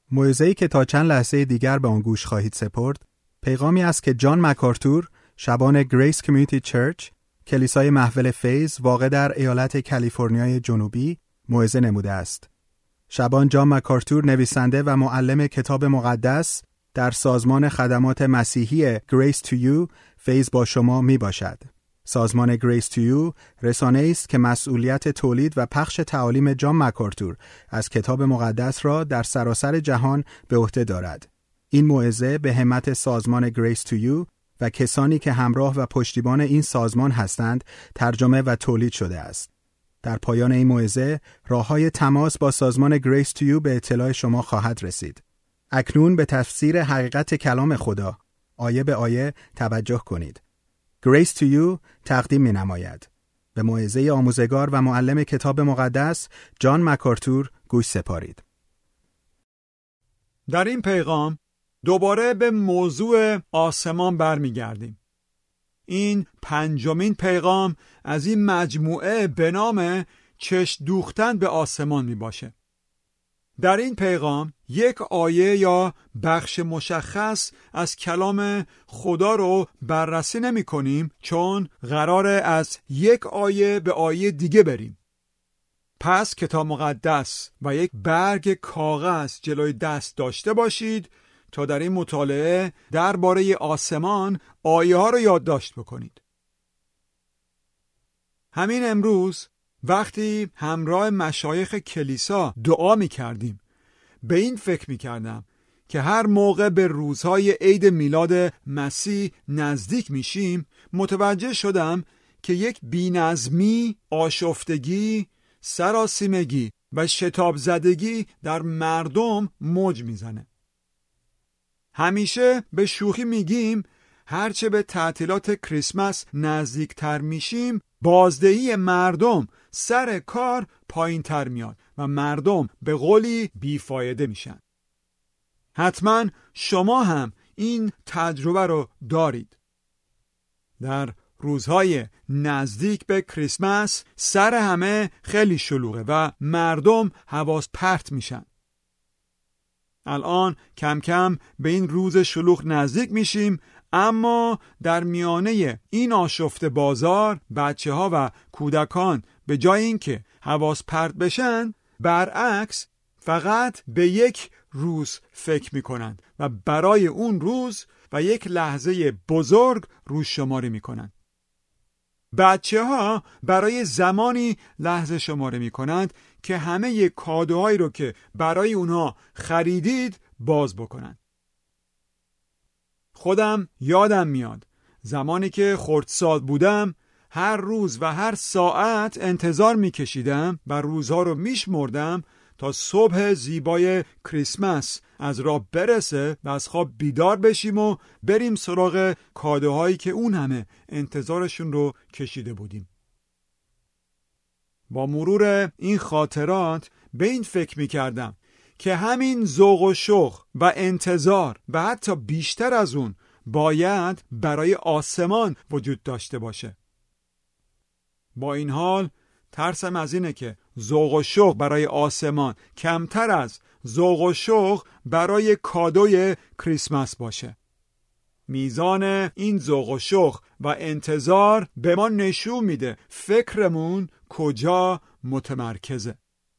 موعظه‌ای که تا چند لحظه دیگر به آن گوش خواهید سپرد، پیغامی است که جان مکارتور، شبان گریس کمیونیتی چرچ، کلیسای محول فیض واقع در ایالت کالیفرنیای جنوبی، موعظه نموده است. شبان جان مکارتور نویسنده و معلم کتاب مقدس در سازمان خدمات مسیحی Grace to You فیض با شما می باشد. سازمان Grace to You رسانه‌ای است که مسئولیت تولید و پخش تعالیم جان مکارتور از کتاب مقدس را در سراسر جهان به عهده دارد. این موعظه به همت سازمان Grace to You و کسانی که همراه و پشتیبان این سازمان هستند ترجمه و تولید شده است. در پایان این موعظه راه‌های تماس با سازمان Grace to You به اطلاع شما خواهد رسید. اکنون به تفسیر حقیقت کلام خدا آیه به آیه توجه کنید. Grace to You تقدیم می‌نماید. به موعظه آموزگار و معلم کتاب مقدس جان مکارتور گوش سپارید. در این پیغام دوباره به موضوع آسمان برمیگردیم. این پنجمین پیغام از این مجموعه به نام چشم دوختن به آسمان می باشه. در این پیغام یک آیه یا بخش مشخص از کلام خدا رو بررسی نمی کنیم، چون قراره از یک آیه به آیه دیگه بریم. پس کتاب مقدس و یک برگ کاغذ جلوی دست داشته باشید تا در این مطالعه درباره آسمان آیه ها رو یادداشت بکنید. همین امروز وقتی همراه مشایخ کلیسا دعا می کردیم، به این فکر می کردم که هر موقع به روزهای عید میلاد مسیح نزدیک میشیم، متوجه شدم که یک بی‌نظمی، آشفتگی، سراسیمگی و شتاب زدگی در مردم موج میزنه. همیشه به شوخی میگیم هرچه به تعطیلات کریسمس نزدیکتر میشیم، بازدهی مردم سر کار پایین تر میاد و مردم به قولی بیفایده میشن. حتما شما هم این تجربه رو دارید. در روزهای نزدیک به کریسمس سر همه خیلی شلوغه و مردم حواس پرت میشن. الان کم کم به این روز شلوغ نزدیک میشیم، اما در میانه این آشفته بازار بچه ها و کودکان به جای اینکه حواس پرت بشن، برعکس فقط به یک روز فکر میکنن و برای اون روز و یک لحظه بزرگ روز شماری میکنن. بچه ها برای زمانی لحظه شماری میکنند که همه کادوهایی رو که برای اونها خریدید باز بکنن. خودم یادم میاد زمانی که خردسال بودم، هر روز و هر ساعت انتظار میکشیدم و روزها رو میشمردم تا صبح زیبای کریسمس از راه برسه و از خواب بیدار بشیم و بریم سراغ کادوهایی که اون همه انتظارشون رو کشیده بودیم. با مرور این خاطرات به این فکر میکردم که همین ذوق و شوق و انتظار و حتی بیشتر از اون باید برای آسمان وجود داشته باشه. با این حال ترسم از اینه که ذوق و شوق برای آسمان کمتر از ذوق و شوق برای کادوی کریسمس باشه. میزان این ذوق و شوق و انتظار به ما نشون میده فکرمون کجا متمرکزه.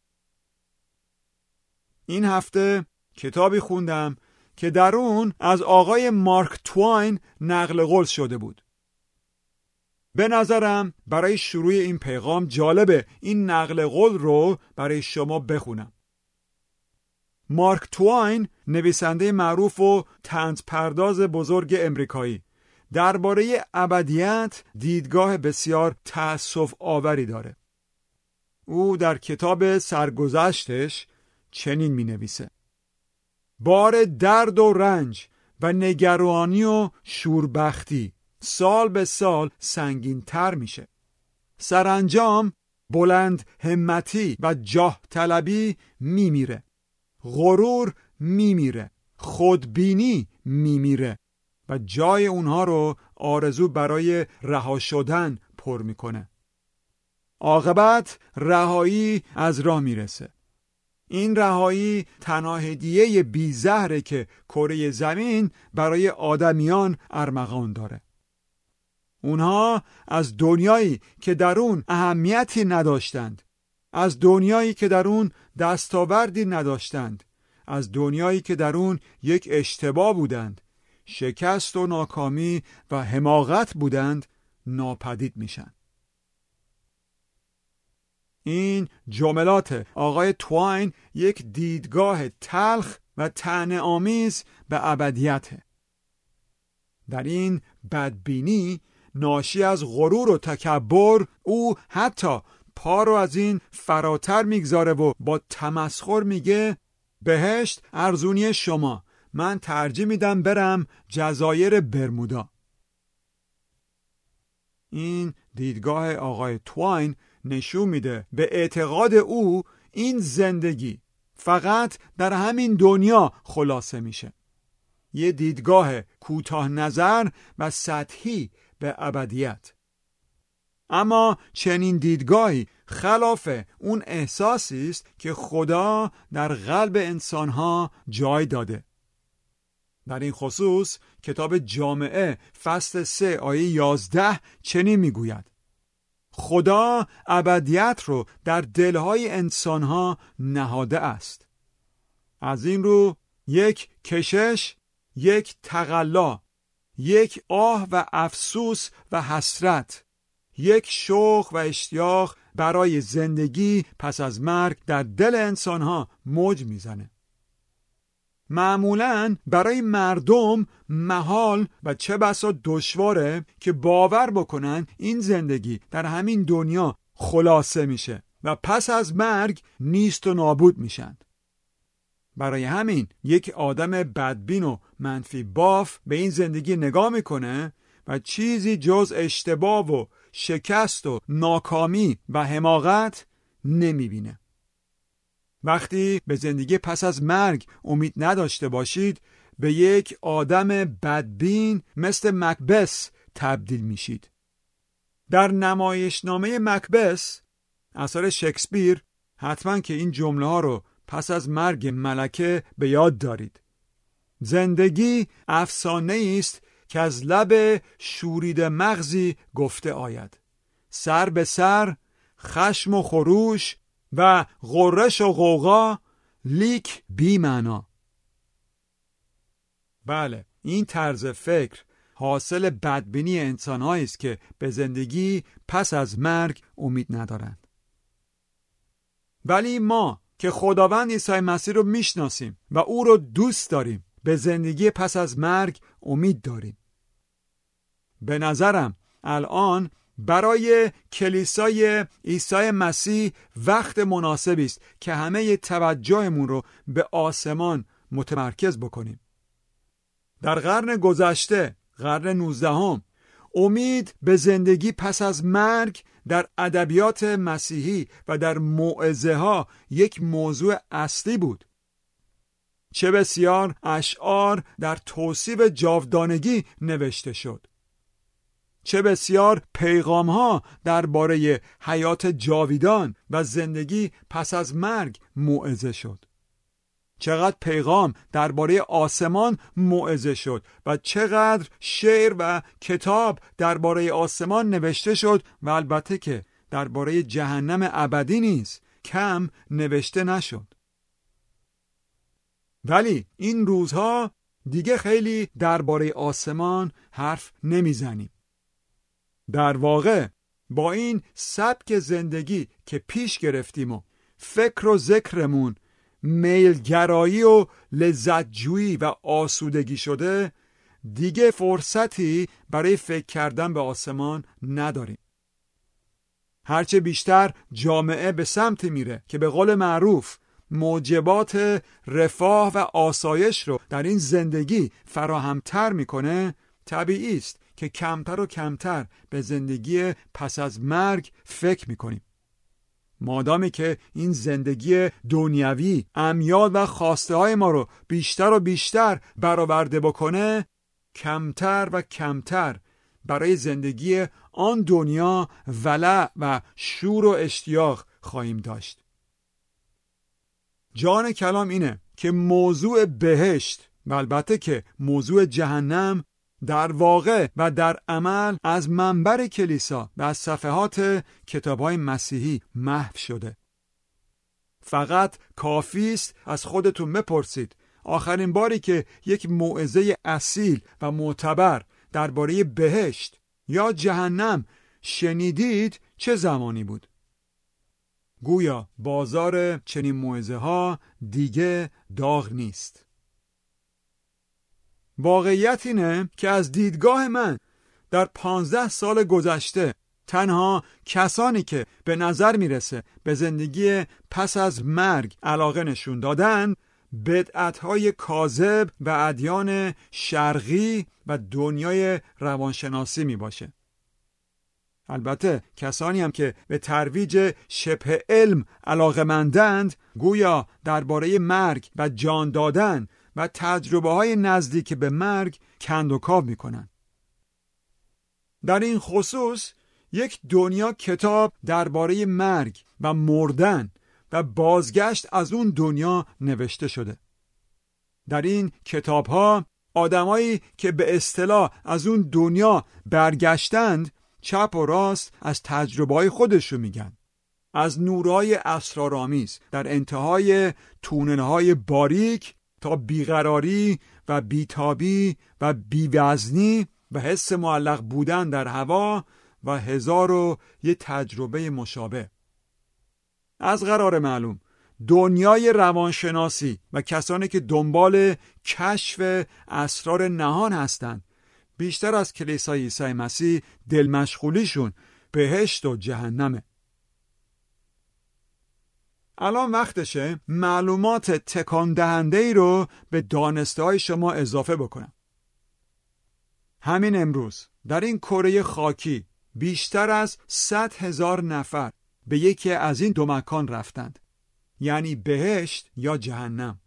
این هفته کتابی خوندم که در اون از آقای مارک توین نقل قول شده بود. به نظرم برای شروع این پیغام جالبه این نقل قول رو برای شما بخونم. مارک توین نویسنده معروف و طنزپرداز بزرگ امریکایی درباره ابدیت دیدگاه بسیار تأسف آوری داره. او در کتاب سرگذشتش چنین می نویسه: بار درد و رنج و نگرانی و شوربختی سال به سال سنگین تر میشه. سرانجام بلند همتی و جاه طلبی میمیره، غرور میمیره، خودبینی میمیره و جای اونها رو آرزو برای رها شدن پر میکنه. عاقبت رهایی از راه میرسه. این رهایی تنها هدیه بی زهره که کره زمین برای آدمیان ارمغان داره. اونها از دنیایی که در اون اهمیتی نداشتند، از دنیایی که در اون دستاوردی نداشتند، از دنیایی که در اون یک اشتباه بودند، شکست و ناکامی و حماقت بودند، ناپدید میشن. این جملات آقای تواین یک دیدگاه تلخ و طعنه‌آمیز به ابدیته. در این بدبینی ناشی از غرور و تکبر او حتی پا رو از این فراتر میگذاره و با تمسخر میگه بهشت ارزونی شما، من ترجیح میدم برم جزایر برمودا. این دیدگاه آقای تواین نشون میده به اعتقاد او این زندگی فقط در همین دنیا خلاصه میشه. یه دیدگاه کوتاه نظر و سطحی به ابدیت. اما چنین دیدگاهی خلاف اون احساسی است که خدا در قلب انسانها جای داده. در این خصوص کتاب جامعه فصل 3 آیه 11 چنین میگوید: خدا ابدیت رو در دلهای انسانها نهاده است. از این رو یک کشش، یک تقلا، یک آه و افسوس و حسرت، یک شوق و اشتیاق برای زندگی پس از مرگ در دل انسانها موج میزنه. معمولاً برای مردم محال و چه بسا دشواره که باور بکنن این زندگی در همین دنیا خلاصه میشه و پس از مرگ نیست و نابود میشن. برای همین یک آدم بدبین و منفی باف به این زندگی نگاه میکنه و چیزی جز اشتباه و شکست و ناکامی و حماقت نمیبینه. وقتی به زندگی پس از مرگ امید نداشته باشید، به یک آدم بدبین مثل مکبث تبدیل میشید. در نمایشنامه مکبث اثر شکسپیر حتما که این جمله ها رو پس از مرگ ملکه به یاد دارید. زندگی افسانه است که از لب شورید مغزی گفته آید. سر به سر، خشم و خروش و غرش و غوغا، لیک بی معنا. بله، این طرز فکر حاصل بدبینی انسان‌هایی است که به زندگی پس از مرگ امید ندارند. ولی ما که خداوند عیسی مسیح رو میشناسیم و او رو دوست داریم، به زندگی پس از مرگ امید داریم. به نظرم الان برای کلیسای عیسی مسیح وقت مناسبی است که همه توجهمون رو به آسمان متمرکز بکنیم. در قرن گذشته، قرن 19، امید به زندگی پس از مرگ در ادبیات مسیحی و در موعظه ها یک موضوع اصلی بود. چه بسیار اشعار در توصیف جاودانگی نوشته شد. چه بسیار پیغام ها درباره حیات جاویدان و زندگی پس از مرگ موعظه شد. چقدر پیغام درباره آسمان موعظه شد و چقدر شعر و کتاب درباره آسمان نوشته شد و البته که درباره جهنم ابدی نیز کم نوشته نشد. ولی این روزها دیگه خیلی درباره آسمان حرف نمیزنیم. در واقع با این سبک زندگی که پیش گرفتیم و فکر و ذکرمون میلگرایی و لذتجویی و آسودگی شده، دیگه فرصتی برای فکر کردن به آسمان نداریم. هرچه بیشتر جامعه به سمت میره که به قول معروف موجبات رفاه و آسایش رو در این زندگی فراهمتر میکنه، طبیعی است که کمتر و کمتر به زندگی پس از مرگ فکر میکنیم. مادامی که این زندگی دنیوی امیال و خواسته های ما رو بیشتر و بیشتر برآورده بکنه، کمتر و کمتر برای زندگی آن دنیا ولع و شور و اشتیاق خواهیم داشت. جان کلام اینه که موضوع بهشت و البته که موضوع جهنم در واقع و در عمل از منبر کلیسا و از صفحات کتاب‌های مسیحی محو شده. فقط کافی است از خودتون بپرسید آخرین باری که یک موعظه اصیل و معتبر درباره بهشت یا جهنم شنیدید چه زمانی بود؟ گویا بازار چنین موعظه ها دیگه داغ نیست. واقعیت اینه که از دیدگاه من در 15 سال گذشته تنها کسانی که به نظر میرسه به زندگی پس از مرگ علاقه نشون دادن بدعت‌های کاذب و ادیان شرقی و دنیای روانشناسی می باشه. البته کسانی هم که به ترویج شبه علم علاقه‌مندند گویا درباره مرگ و جان دادن و تجربه‌های نزدیک به مرگ کندوکاو می‌کنند. در این خصوص یک دنیا کتاب درباره مرگ و مردن و بازگشت از اون دنیا نوشته شده. در این کتاب‌ها آدمایی که به اصطلاح از اون دنیا برگشتند چپ و راست از تجربه‌های خودشون میگن. از نورهای اسرارآمیز در انتهای تونل‌های باریک تا بیقراری و بیتابی و بیوزنی و حس معلق بودن در هوا و هزار و یک تجربه مشابه. از قرار معلوم دنیای روانشناسی و کسانی که دنبال کشف اسرار نهان هستند بیشتر از کلیسای عیسی مسیح دل مشغولیشون بهشت و جهنمه. الان وقتشه معلومات تکان دهنده‌ای رو به دانسته‌های شما اضافه بکنم. همین امروز در این کره خاکی بیشتر از 100,000 نفر به یکی از این دو مکان رفتند، یعنی بهشت یا جهنم.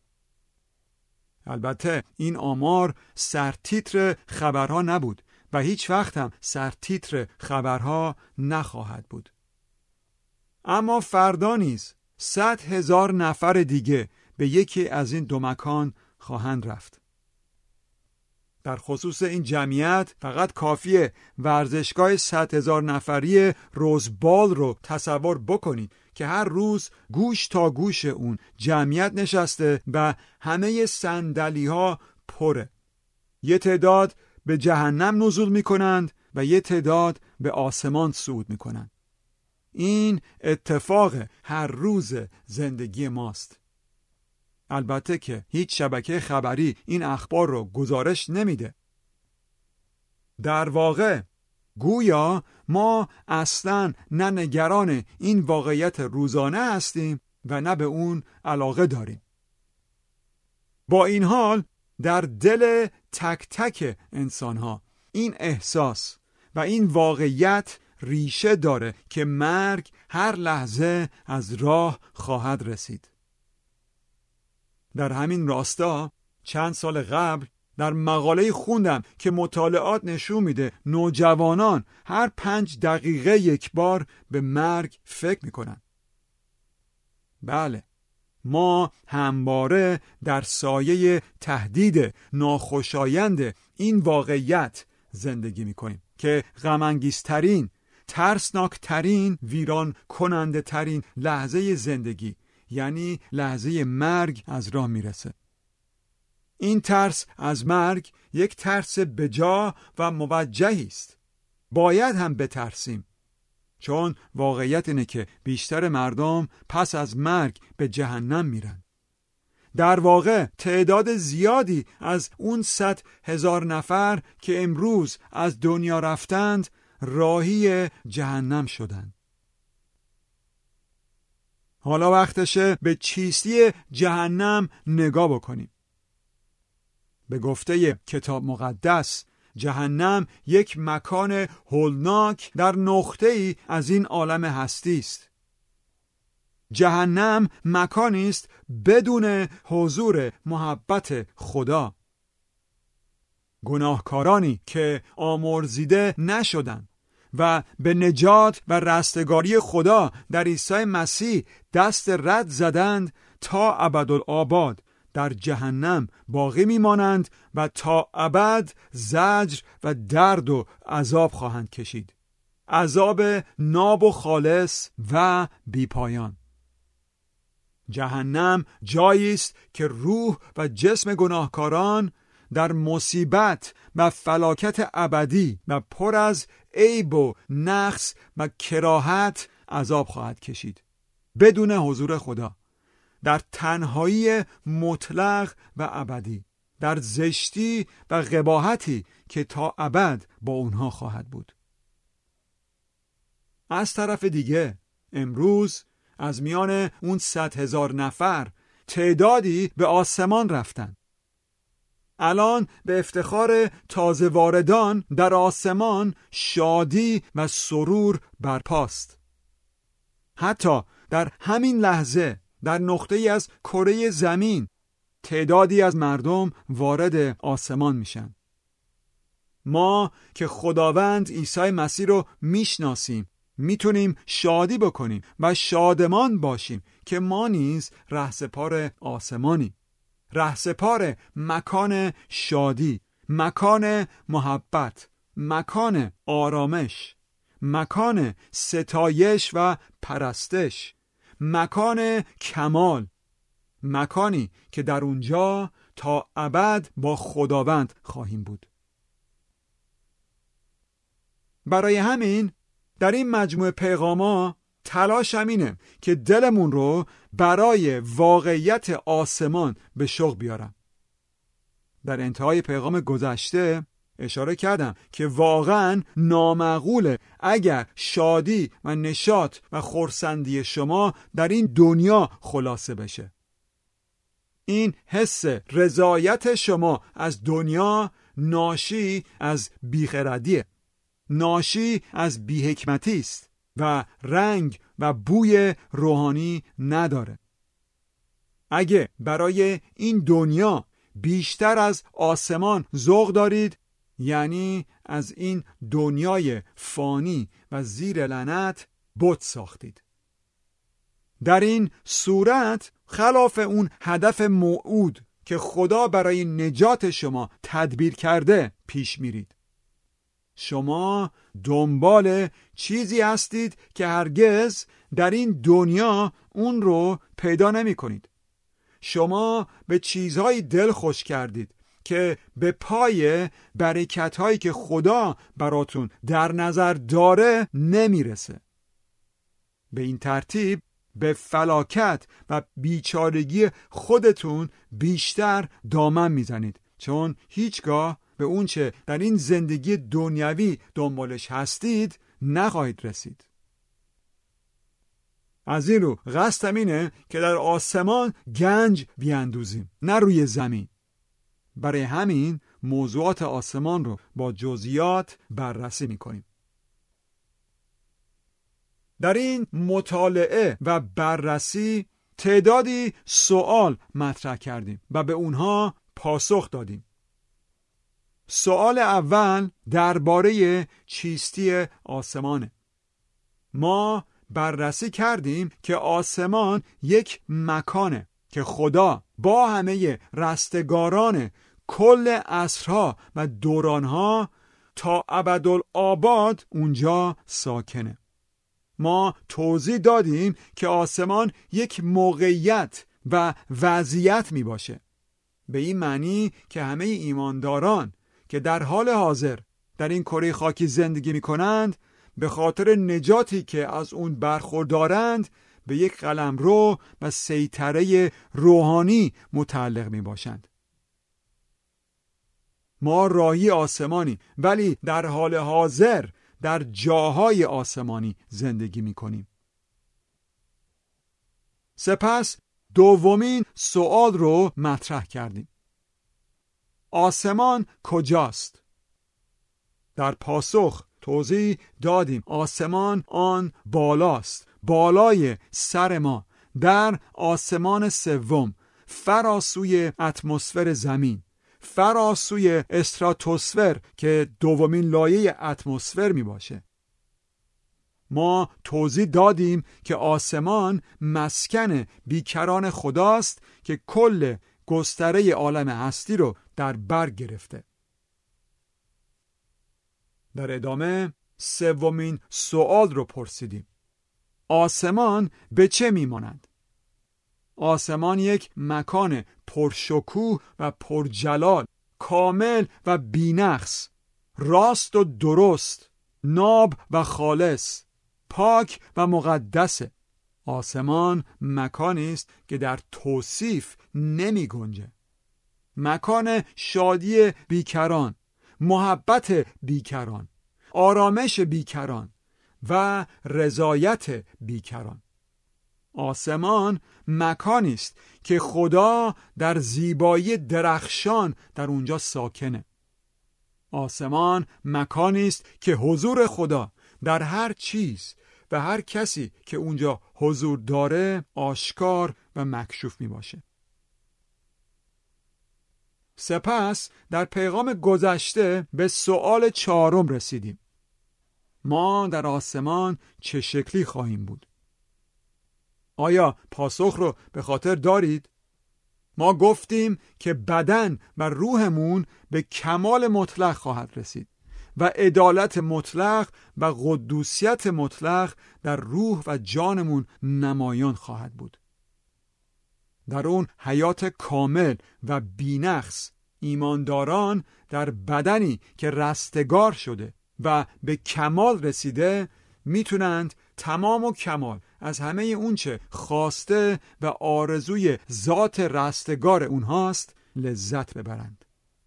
البته این آمار سرتیتر خبرها نبود و هیچ وقت هم سرتیتر خبرها نخواهد بود. اما فردا نیز 100,000 نفر دیگه به یکی از این دو مکان خواهند رفت. در خصوص این جمعیت فقط کافیه ورزشگاه 100,000 نفری روزبال رو تصور بکنید که هر روز گوش تا گوش اون جمعیت نشسته و همه صندلی‌ها پره. یه تعداد به جهنم نزول میکنند و یه تعداد به آسمان صعود میکنند. این اتفاق هر روز زندگی ماست. البته که هیچ شبکه خبری این اخبار رو گزارش نمیده. در واقع گویا ما اصلاً نه نگران این واقعیت روزانه هستیم و نه به اون علاقه داریم. با این حال در دل تک تک انسان‌ها این احساس و این واقعیت ریشه داره که مرگ هر لحظه از راه خواهد رسید. در همین راستا چند سال قبل در مقاله خوندم که مطالعات نشون میده نوجوانان هر 5 دقیقه یک بار به مرگ فکر میکنن. بله، ما همواره در سایه تهدید ناخوشایند این واقعیت زندگی میکنیم که غم‌انگیزترین، ترسناکترین، ویران کننده ترین لحظه زندگی یعنی لحظه مرگ از راه میرسه. این ترس از مرگ یک ترس بجا و موجهی است. باید هم بترسیم، چون واقعیت اینه که بیشتر مردم پس از مرگ به جهنم میرن. در واقع تعداد زیادی از اون 100,000 نفر که امروز از دنیا رفتند راهی جهنم شدند. حالا وقتشه به چیستی جهنم نگاه بکنیم. به گفته کتاب مقدس جهنم یک مکان هولناک در نقطه‌ای از این عالم هستی است. جهنم مکانی است بدون حضور محبت خدا. گناهکارانی که آمرزیده نشدند و به نجات و رستگاری خدا در عیسی مسیح دست رد زدند تا ابدالآباد در جهنم باقی میمانند و تا ابد زجر و درد و عذاب خواهند کشید. عذاب ناب و خالص و بیپایان. جهنم جایی است که روح و جسم گناهکاران در مصیبت و فلاکت ابدی و پر از عیب و نقص و کراهت عذاب خواهد کشید، بدون حضور خدا، در تنهایی مطلق و ابدی، در زشتی و قباحتی که تا ابد با اونها خواهد بود. از طرف دیگه امروز از میان اون 100,000 نفر تعدادی به آسمان رفتن. الان به افتخار تازه واردان در آسمان شادی و سرور برپاست. حتی در همین لحظه در نقطه‌ای از کره زمین تعدادی از مردم وارد آسمان میشن. ما که خداوند عیسی مسیح رو میشناسیم میتونیم شادی بکنیم و شادمان باشیم که ما نیز رهسپار آسمانی، رهسپار مکان شادی، مکان محبت، مکان آرامش، مکان ستایش و پرستش، مکان کمال، مکانی که در اونجا تا ابد با خداوند خواهیم بود. برای همین در این مجموعه پیغاما تلاش اینه که دلمون رو برای واقعیت آسمان به شوق بیارم. در انتهای پیغام گذشته اشاره کردم که واقعا نامعقوله اگر شادی و نشاط و خرسندی شما در این دنیا خلاصه بشه. این حس رضایت شما از دنیا ناشی از بیخردیه، ناشی از بی‌حکمتی است و رنگ و بوی روحانی نداره. اگه برای این دنیا بیشتر از آسمان ذوق دارید، یعنی از این دنیای فانی و زیر لعنت بت ساختید. در این صورت خلاف اون هدف موعود که خدا برای نجات شما تدبیر کرده پیش میرید. شما دنبال چیزی هستید که هرگز در این دنیا اون رو پیدا نمی کنید. شما به چیزهای دل خوش کردید که به پای برکت‌هایی که خدا براتون در نظر داره نمیرسه. به این ترتیب به فلاکت و بیچارگی خودتون بیشتر دامن میزنید، چون هیچگاه به اون چه در این زندگی دنیوی دنبالش هستید نخواهید رسید. از این رو قصدم اینه که در آسمان گنج بیاندوزیم، نه روی زمین. برای همین موضوعات آسمان رو با جزئیات بررسی میکنیم. در این مطالعه و بررسی تعدادی سوال مطرح کردیم و به اونها پاسخ دادیم. سوال اول درباره چیستی آسمانه. ما بررسی کردیم که آسمان یک مکانه که خدا با همه رستگاران کل عصرها و دورانها تا ابدالآباد اونجا ساکنه. ما توضیح دادیم که آسمان یک موقعیت و وضعیت می باشه، به این معنی که همه ایمانداران که در حال حاضر در این کره خاکی زندگی می کنند به خاطر نجاتی که از اون برخوردارند به یک قلمرو و سیطره روحانی متعلق می باشند. ما راهی آسمانی ولی در حال حاضر در جاهای آسمانی زندگی می کنیم. سپس دومین سوال رو مطرح کردیم. آسمان کجاست؟ در پاسخ توضیح دادیم آسمان آن بالاست، بالای سر ما، در آسمان سوم، فراسوی اتمسفر زمین، فراسوی استراتوسفر که دومین لایه اتمسفر می باشه. ما توضیح دادیم که آسمان مسکن بیکران خداست که کل گستره عالم هستی رو در بر گرفته. در ادامه سومین سوال رو پرسیدیم: آسمان به چه میماند؟ آسمان یک مکان پرشکوه و پرجلال، کامل و بی‌نقص، راست و درست، ناب و خالص، پاک و مقدسه. آسمان مکانی است که در توصیف نمی گنجه. مکان شادی بیکران، محبت بیکران، آرامش بیکران و رضایت بیکران. آسمان مکانی است که خدا در زیبایی درخشان در اونجا ساکنه. آسمان مکانی است که حضور خدا در هر چیز و هر کسی که اونجا حضور داره آشکار و مکشوف می باشه. سپس در پیغام گذشته به سوال 4 رسیدیم: ما در آسمان چه شکلی خواهیم بود؟ آیا پاسخ رو به خاطر دارید؟ ما گفتیم که بدن و روحمون به کمال مطلق خواهد رسید و عدالت مطلق و قدوسیت مطلق در روح و جانمون نمایان خواهد بود. در اون حیات کامل و بی‌نقص ایمانداران در بدنی که رستگار شده و به کمال رسیده میتونند تمام و کمال از همه اونچه خواسته و آرزوی ذات رستگار اونهاست لذت ببرند.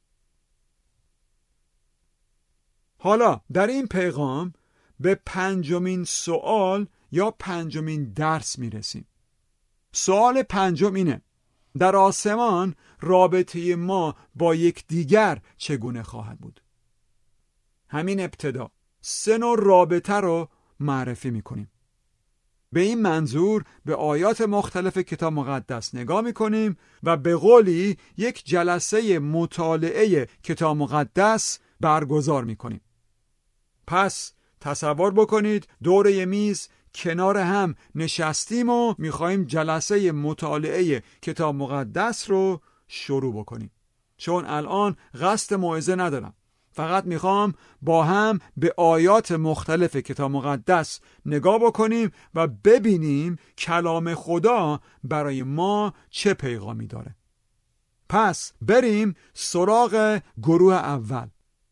حالا در این پیغام به 5مین سوال یا 5مین درس میرسیم. سوال 5 اینه: در آسمان رابطه ما با یکدیگر چگونه خواهد بود؟ همین ابتدا 3 نوع رابطه رو معرفی میکنیم. به این منظور به آیات مختلف کتاب مقدس نگاه میکنیم و به قولی یک جلسه مطالعه کتاب مقدس برگزار میکنیم. پس تصور بکنید دور یه میز کنار هم نشستیم و میخوایم جلسه مطالعه کتاب مقدس رو شروع بکنیم. چون الان قصد موعظه ندارم، فقط میخوام با هم به آیات مختلف کتاب مقدس نگاه بکنیم و ببینیم کلام خدا برای ما چه پیغامی داره. پس بریم سراغ گروه اول.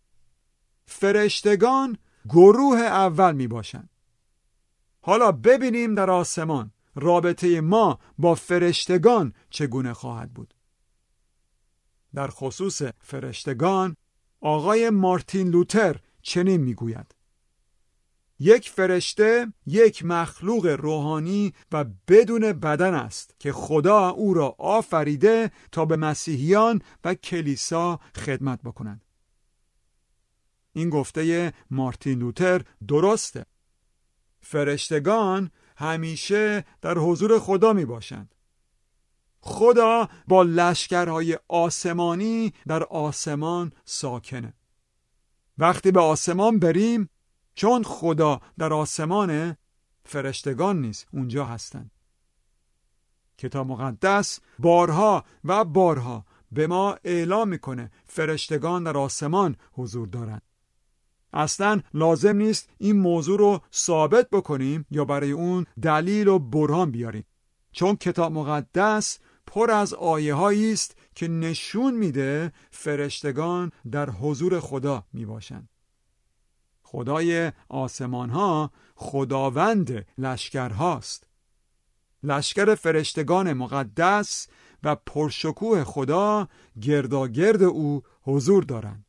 فرشتگان گروه اول می باشند. حالا ببینیم در آسمان رابطه ما با فرشتگان چگونه خواهد بود. در خصوص فرشتگان آقای مارتین لوتر چنین میگوید: یک فرشته یک مخلوق روحانی و بدون بدن است که خدا او را آفریده تا به مسیحیان و کلیسا خدمت بکنند. این گفته مارتین لوتر درسته. فرشتگان همیشه در حضور خدا می باشند. خدا با لشکرهای آسمانی در آسمان ساکنه. وقتی به آسمان بریم، چون خدا در آسمانه، فرشتگان نیز اونجا هستند. کتاب مقدس بارها و بارها به ما اعلام میکنه فرشتگان در آسمان حضور دارند. اصلا لازم نیست این موضوع رو ثابت بکنیم یا برای اون دلیل و برهان بیاریم، چون کتاب مقدس پر از آیه هایی است که نشون میده فرشتگان در حضور خدا می باشند. خدای آسمان ها خداوند لشکر هاست. لشکر فرشتگان مقدس و پرشکوه خدا گرداگرد او حضور دارند.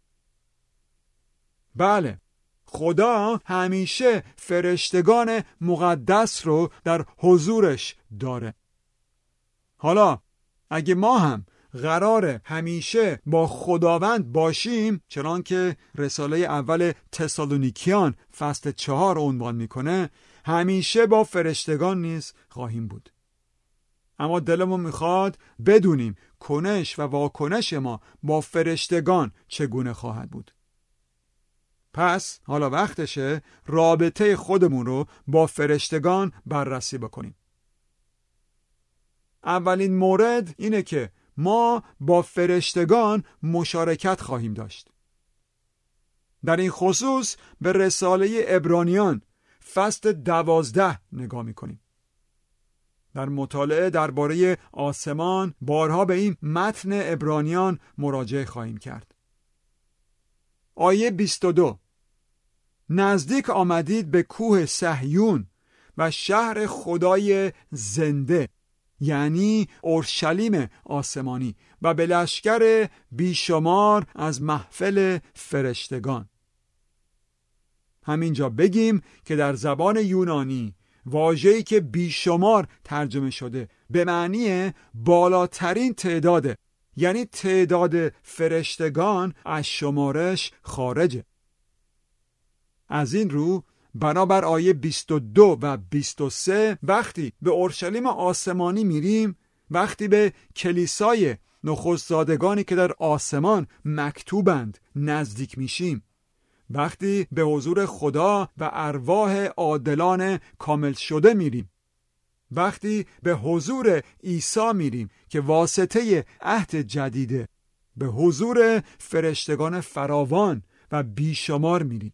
بله، خدا همیشه فرشتگان مقدس رو در حضورش داره. حالا اگه ما هم قراره همیشه با خداوند باشیم، چنان که رساله اول تسالونیکیان فصل 4 عنوان میکنه، همیشه با فرشتگان نیز خواهیم بود. اما دلمون میخواد بدونیم کنش و واکنش ما با فرشتگان چگونه خواهد بود. پس حالا وقتشه رابطه خودمون رو با فرشتگان بررسی بکنیم. اولین مورد اینه که ما با فرشتگان مشارکت خواهیم داشت. در این خصوص به رساله عبرانیان فصل 12 نگاه میکنیم. در مطالعه درباره آسمان بارها به این متن عبرانیان مراجعه خواهیم کرد. آیه 22: نزدیک آمدید به کوه صهیون و شهر خدای زنده، یعنی اورشلیم آسمانی، و به لشکر بیشمار از محفل فرشتگان. همینجا بگیم که در زبان یونانی واژه‌ای که بیشمار ترجمه شده به معنی بالاترین تعداده، یعنی تعداد فرشتگان از شمارش خارجه. از این رو بنابر آیه 22 و 23 وقتی به اورشلیم آسمانی میریم، وقتی به کلیسای نخستزادگانی که در آسمان مکتوبند نزدیک میشیم، وقتی به حضور خدا و ارواح عادلان کامل شده میریم، وقتی به حضور عیسی میریم که واسطه عهد جدیده، به حضور فرشتگان فراوان و بیشمار میریم.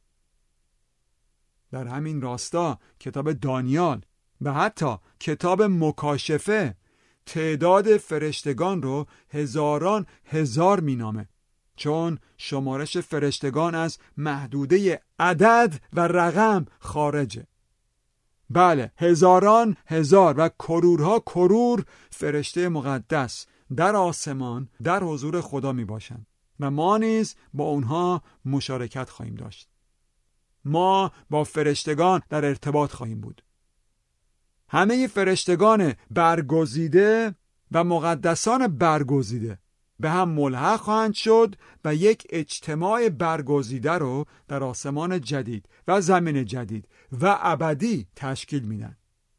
در همین راستا کتاب دانیال و حتی کتاب مکاشفه تعداد فرشتگان رو هزاران هزار مینامه، چون شمارش فرشتگان از محدوده عدد و رقم خارجه. بله، هزاران هزار و کرورها کرور فرشته مقدس در آسمان در حضور خدا می باشند و ما نیز با اونها مشارکت خواهیم داشت. ما با فرشتگان در ارتباط خواهیم بود. همه فرشتگان برگزیده و مقدسان برگزیده به هم ملحق خواهند شد و یک اجتماع برگزیده رو در آسمان جدید و زمین جدید و ابدی تشکیل میدن.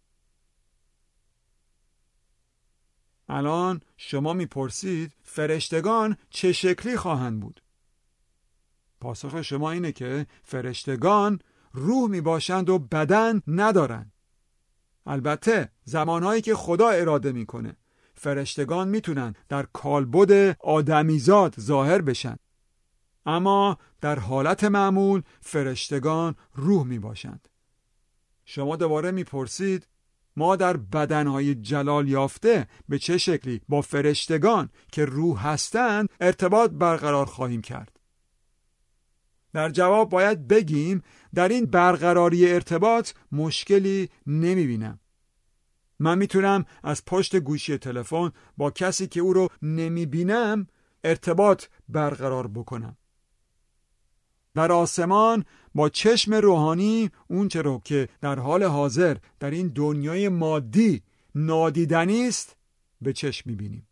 الان شما میپرسید فرشتگان چه شکلی خواهند بود؟ پاسخ شما اینه که فرشتگان روح میباشند و بدن ندارند. البته زمانهایی که خدا اراده میکنه فرشتگان میتونن در کالبد آدمیزاد ظاهر بشن، اما در حالت معمول فرشتگان روح میباشند. شما دوباره میپرسید ما در بدنهای جلال یافته به چه شکلی با فرشتگان که روح هستند ارتباط برقرار خواهیم کرد؟ در جواب باید بگیم در این برقراری ارتباط مشکلی نمیبینم. من میتونم از پشت گوشی تلفن با کسی که او رو نمیبینم ارتباط برقرار بکنم. در آسمان با چشم روحانی اونچه رو که در حال حاضر در این دنیای مادی نادیدنی است به چشم میبینیم.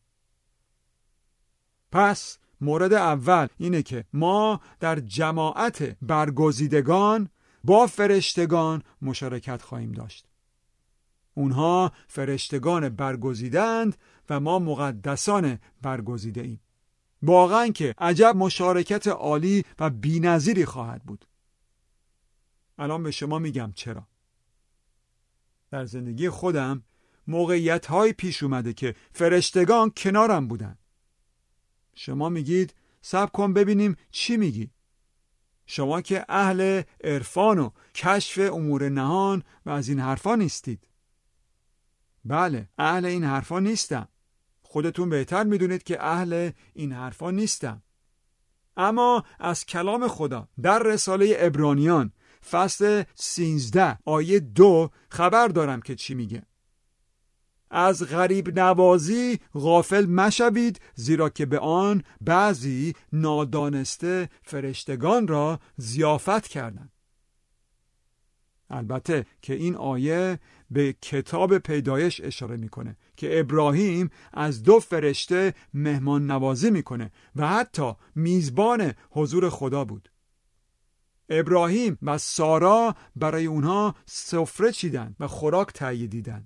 پس مورد اول اینه که ما در جماعت برگزیدگان با فرشتگان مشارکت خواهیم داشت. اونها فرشتگان برگزیدند و ما مقدسان برگزیده ایم. واقعا که عجب مشارکت عالی و بی‌نظیری خواهد بود. الان به شما میگم چرا. در زندگی خودم موقعیت‌های پیش اومده که فرشتگان کنارم بودن. شما میگید صبر کن ببینیم چی میگی. شما که اهل عرفان و کشف امور نهان و از این حرفا نیستید. بله، اهل این حرفا نیستم. خودتون بهتر میدونید که اهل این حرفا نیستم. اما از کلام خدا در رساله عبرانیان فصل 13 آیه 2 خبر دارم که چی میگه. از غریب نوازی غافل مشوید، زیرا که به آن بعضی نادانسته فرشتگان را ضیافت کردند. البته که این آیه به کتاب پیدایش اشاره میکنه که ابراهیم از 2 فرشته مهمان نوازی میکنه و حتی میزبان حضور خدا بود. ابراهیم و سارا برای اونها سفره چیدن و خوراک تهیه دیدن.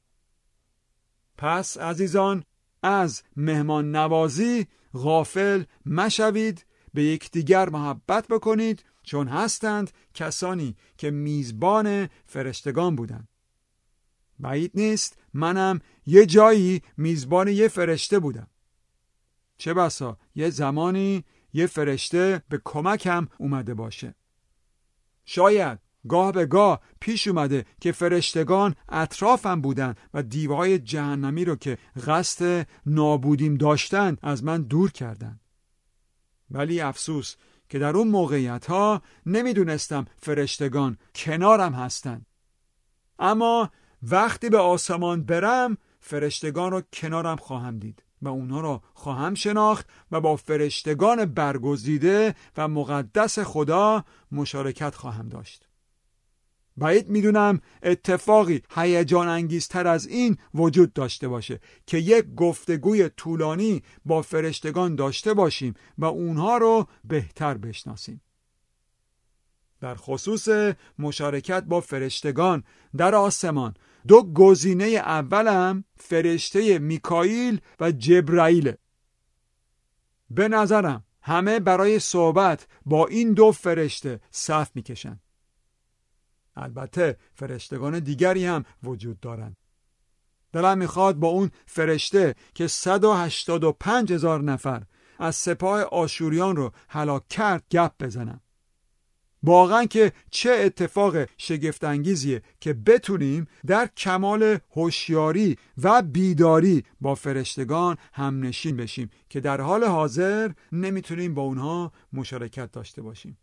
پس عزیزان، از مهمان نوازی غافل مشوید، به یکدیگر محبت بکنید چون هستند کسانی که میزبان فرشتگان بودند. بعید نیست منم یه جایی میزبان یه فرشته بودم. چه بسا یه زمانی یه فرشته به کمکم اومده باشه. شاید گاه به گاه پیش اومده که فرشتگان اطرافم بودن و دیوهای جهنمی رو که قصد نابودیم داشتن از من دور کردن. ولی افسوس که در اون موقعیت ها نمیدونستم فرشتگان کنارم هستن. اما وقتی به آسمان برم فرشتگان رو کنارم خواهم دید و اونها رو خواهم شناخت و با فرشتگان برگزیده و مقدس خدا مشارکت خواهم داشت. بعید میدونم اتفاقی هیجان انگیزتر از این وجود داشته باشه که یک گفتگوی طولانی با فرشتگان داشته باشیم و اونها رو بهتر بشناسیم. در خصوص مشارکت با فرشتگان در آسمان، دو گزینه اولم فرشته میکائیل و جبرائیل. به نظرم همه برای صحبت با این دو فرشته صف میکشن. البته فرشتگان دیگری هم وجود دارند. دلم میخواد با اون فرشته که 185,000 نفر از سپاه آشوریان رو هلاک کرد گپ بزنم. واقعا که چه اتفاق شگفت انگیزیه که بتونیم در کمال هوشیاری و بیداری با فرشتگان همنشین بشیم که در حال حاضر نمیتونیم با اونها مشارکت داشته باشیم.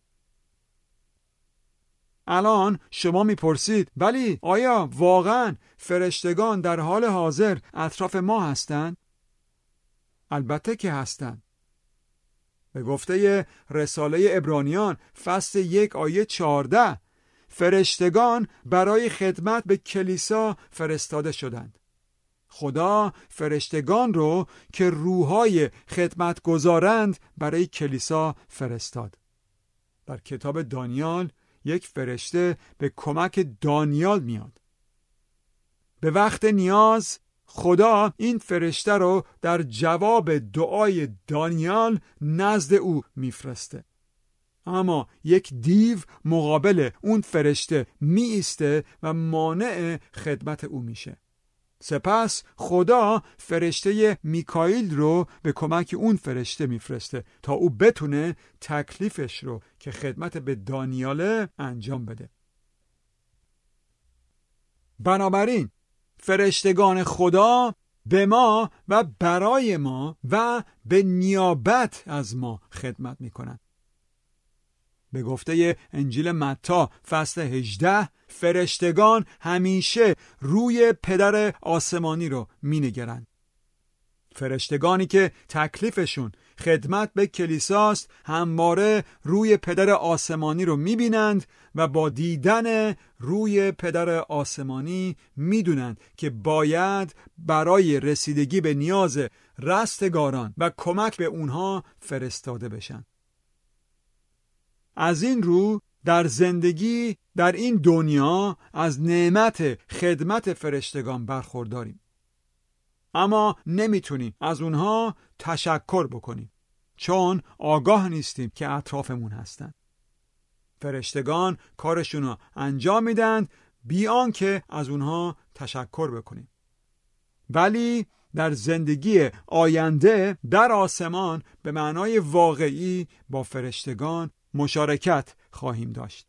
الان شما میپرسید ولی آیا واقعا فرشتگان در حال حاضر اطراف ما هستند؟ البته که هستند. به گفته رساله عبرانیان فصل 1 آیه 14 فرشتگان برای خدمت به کلیسا فرستاده شدند. خدا فرشتگان رو که روحای خدمت گذارند برای کلیسا فرستاد. در کتاب دانیال یک فرشته به کمک دانیال میاد. به وقت نیاز خدا این فرشته رو در جواب دعای دانیال نزد او میفرسته. اما یک دیو مقابل اون فرشته می ایسته و مانع خدمت او میشه. سپس خدا فرشته میکائیل رو به کمک اون فرشته میفرسته تا او بتونه تکلیفش رو که خدمت به دانیاله انجام بده. بنابراین فرشتگان خدا به ما و برای ما و به نیابت از ما خدمت میکنن. به گفته انجیل متی فصل 18 فرشتگان همیشه روی پدر آسمانی رو مینگرند. فرشتگانی که تکلیفشون خدمت به کلیساست همواره روی پدر آسمانی رو میبینند و با دیدن روی پدر آسمانی میدونند که باید برای رسیدگی به نیاز رستگاران و کمک به اونها فرستاده بشن. از این رو در زندگی در این دنیا از نعمت خدمت فرشتگان برخورداریم، اما نمیتونیم از اونها تشکر بکنیم چون آگاه نیستیم که اطرافمون هستن. فرشتگان کارشونو انجام میدن بی آنکه از اونها تشکر بکنیم. ولی در زندگی آینده در آسمان به معنای واقعی با فرشتگان مشارکت خواهیم داشت.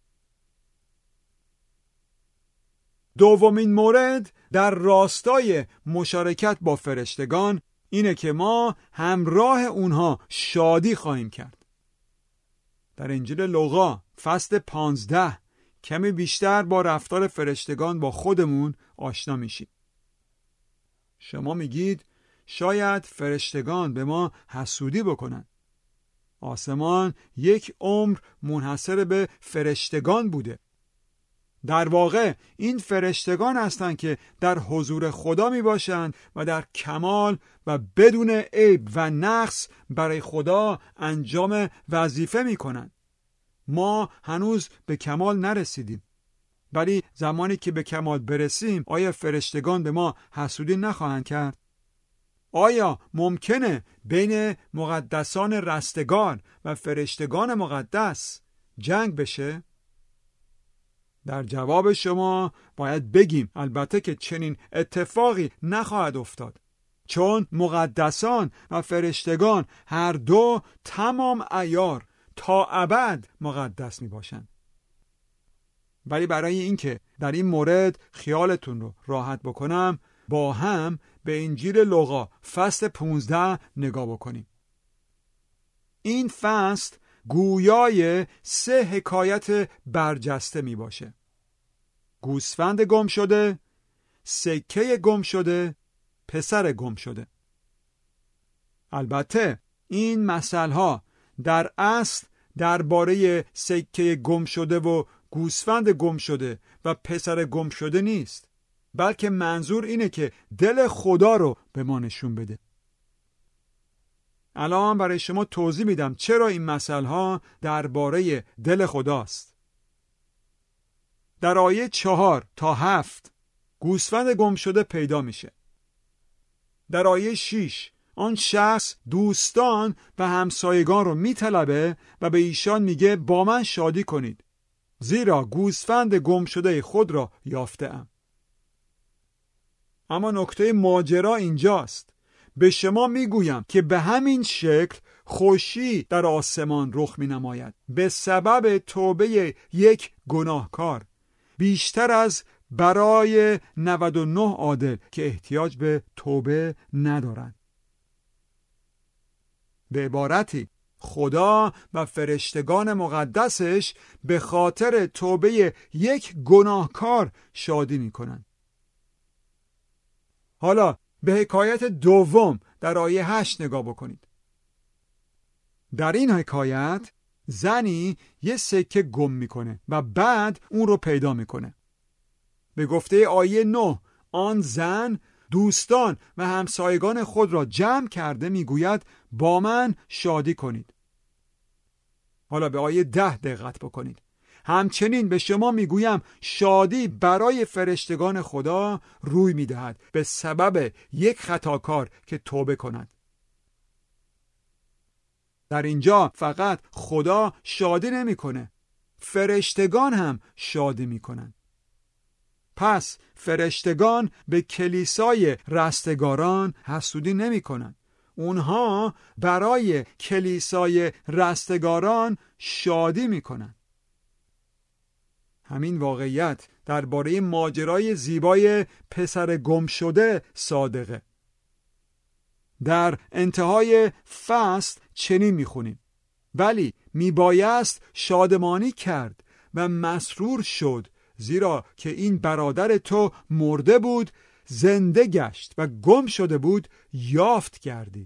دومین مورد در راستای مشارکت با فرشتگان اینه که ما همراه اونها شادی خواهیم کرد. در انجیل لوقا فصل 15 کمی بیشتر با رفتار فرشتگان با خودمون آشنا میشیم. شما میگید شاید فرشتگان به ما حسودی بکنن. آسمان یک عمر منحصر به فرشتگان بوده. در واقع این فرشتگان هستند که در حضور خدا می باشند و در کمال و بدون عیب و نقص برای خدا انجام وظیفه می کنند. ما هنوز به کمال نرسیدیم، ولی زمانی که به کمال برسیم آیا فرشتگان به ما حسودی نخواهند کرد؟ آیا ممکنه بین مقدسان رستگار و فرشتگان مقدس جنگ بشه؟ در جواب شما باید بگیم البته که چنین اتفاقی نخواهد افتاد، چون مقدسان و فرشتگان هر دو تمام عیار تا ابد مقدس می باشند. ولی برای اینکه در این مورد خیالتون رو راحت بکنم، با هم به انجیل لوقا فصل 15 نگاه بکنیم. این فصل گویای 3 حکایت برجسته می باشه: گوسفند گم شده، سکه گم شده، پسر گم شده. البته این مثلها در اصل درباره سکه گم شده و گوسفند گم شده و پسر گم شده نیست، بلکه منظور اینه که دل خدا رو به ما نشون بده. الان برای شما توضیح میدم چرا این مثلها درباره دل خداست. در آیه 4 تا 7 گوسفند گم شده پیدا میشه. در آیه 6 آن شخص دوستان و همسایگان رو میطلبه و به ایشان میگه با من شادی کنید، زیرا گوسفند گم شده خود را یافته‌ام. اما نکته ماجرا اینجاست. به شما میگویم که به همین شکل خوشی در آسمان رخ می نماید به سبب توبه یک گناهکار، بیشتر از برای 99 عادل که احتیاج به توبه ندارند. به عبارتی خدا و فرشتگان مقدسش به خاطر توبه یک گناهکار شادی می کنند. حالا به حکایت دوم در آیه 8 نگاه بکنید. در این حکایت زنی یه سکه گم میکنه و بعد اون رو پیدا میکنه. به گفته آیه 9 آن زن دوستان و همسایگان خود را جمع کرده میگوید با من شادی کنید. حالا به آیه 10 دقت بکنید. همچنین به شما میگویم شادی برای فرشتگان خدا روی میدهد به سبب یک خطاکار که توبه کند. در اینجا فقط خدا شادی نمیکنه، فرشتگان هم شادی میکنن. پس فرشتگان به کلیسای رستگاران حسودی نمیکنن. اونها برای کلیسای رستگاران شادی میکنن. همین واقعیت درباره ماجرای زیبای پسر گم شده صادقه. در انتهای فصل چنین میخونیم: ولی میبایست شادمانی کرد و مسرور شد، زیرا که این برادر تو مرده بود زنده گشت و گم شده بود یافت گردید.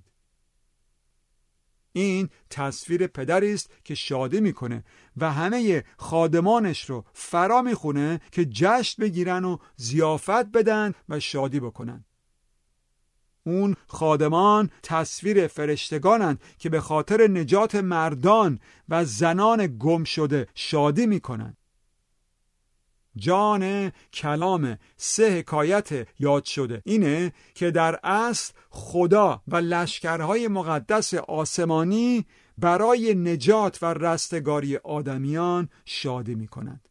این تصویر پدری است که شادی میکنه و همه خادمانش رو فرا میخونه که جشن بگیرن و ضیافت بدن و شادی بکنن. اون خادمان تصویر فرشتگانند که به خاطر نجات مردان و زنان گم شده شادی میکنن. جان کلام 3 حکایت یاد شده اینه که در اصل خدا و لشکرهای مقدس آسمانی برای نجات و رستگاری آدمیان شادی می کنند.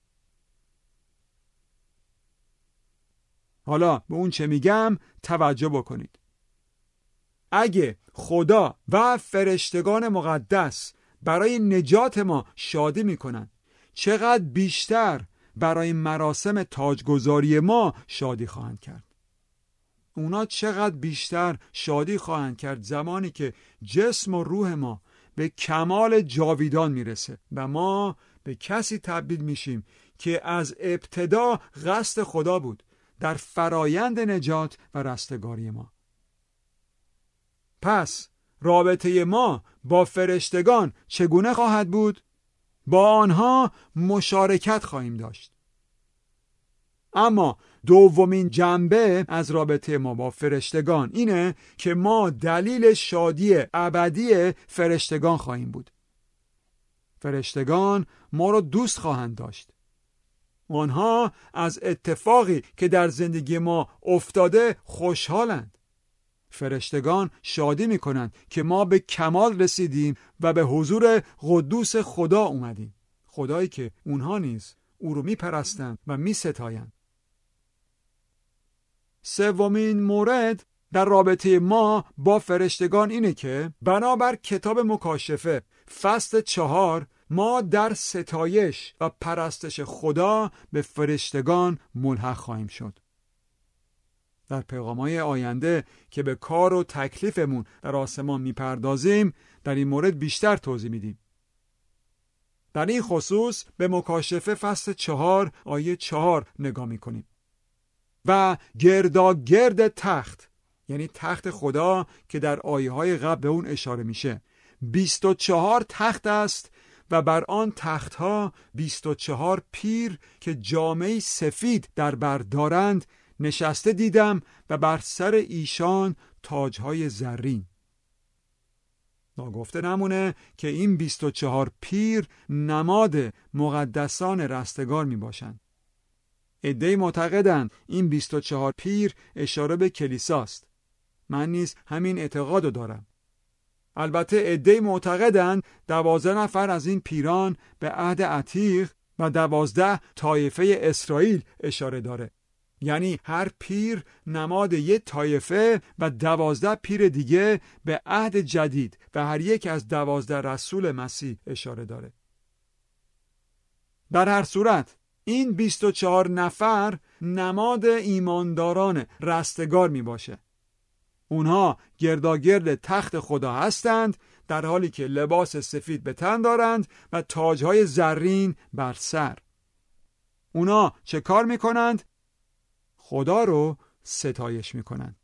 حالا به اون چه میگم توجه بکنید. اگه خدا و فرشتگان مقدس برای نجات ما شادی می کنند، چقدر بیشتر برای مراسم تاجگذاری ما شادی خواهند کرد. اونا چقدر بیشتر شادی خواهند کرد زمانی که جسم و روح ما به کمال جاویدان میرسه و ما به کسی تبدیل میشیم که از ابتدا قصد خدا بود در فرایند نجات و رستگاری ما. پس رابطه ما با فرشتگان چگونه خواهد بود؟ با آنها مشارکت خواهیم داشت. اما دومین جنبه از رابطه ما با فرشتگان اینه که ما دلیل شادی ابدی فرشتگان خواهیم بود. فرشتگان ما را دوست خواهند داشت. آنها از اتفاقی که در زندگی ما افتاده خوشحالند. فرشتگان شادی می کنند که ما به کمال رسیدیم و به حضور قدوس خدا اومدیم. خدایی که اونها نیز او رو میپرستند و میستایند. سومین مورد در رابطه ما با فرشتگان اینه که بنابر کتاب مکاشفه فصل 4 ما در ستایش و پرستش خدا به فرشتگان ملحق خواهیم شد. در پیغام‌های آینده که به کار و تکلیفمون در آسمان میپردازیم در این مورد بیشتر توضیح میدیم. در این خصوص به مکاشفه فصل 4 آیه 4 نگاه میکنیم. و گرداگرد تخت، یعنی تخت خدا که در آیه‌های قبل به اون اشاره میشه، 24 تخت است و بر آن تخت‌ها 24 پیر که جامه‌ای سفید در بر دارند نشسته دیدم و بر سر ایشان تاج‌های زرین. ناگفته نمونه که این 24 پیر نماد مقدسان رستگار می باشند. عده‌ای معتقدند این 24 پیر اشاره به کلیساست. من نیز همین اعتقادو دارم. البته عده‌ای معتقدند 12 نفر از این پیران به عهد عتیق و 12 طایفه اسرائیل اشاره داره. یعنی هر پیر نماد یک طایفه و 12 پیر دیگه به عهد جدید و هر یک از 12 رسول مسیح اشاره داره. در هر صورت این 24 نفر نماد ایمانداران رستگار می باشه. اونها گرداگرد تخت خدا هستند در حالی که لباس سفید به تن دارند و تاجهای زرین بر سر. اونها چه کار می کنند؟ خدا رو ستایش می کنند.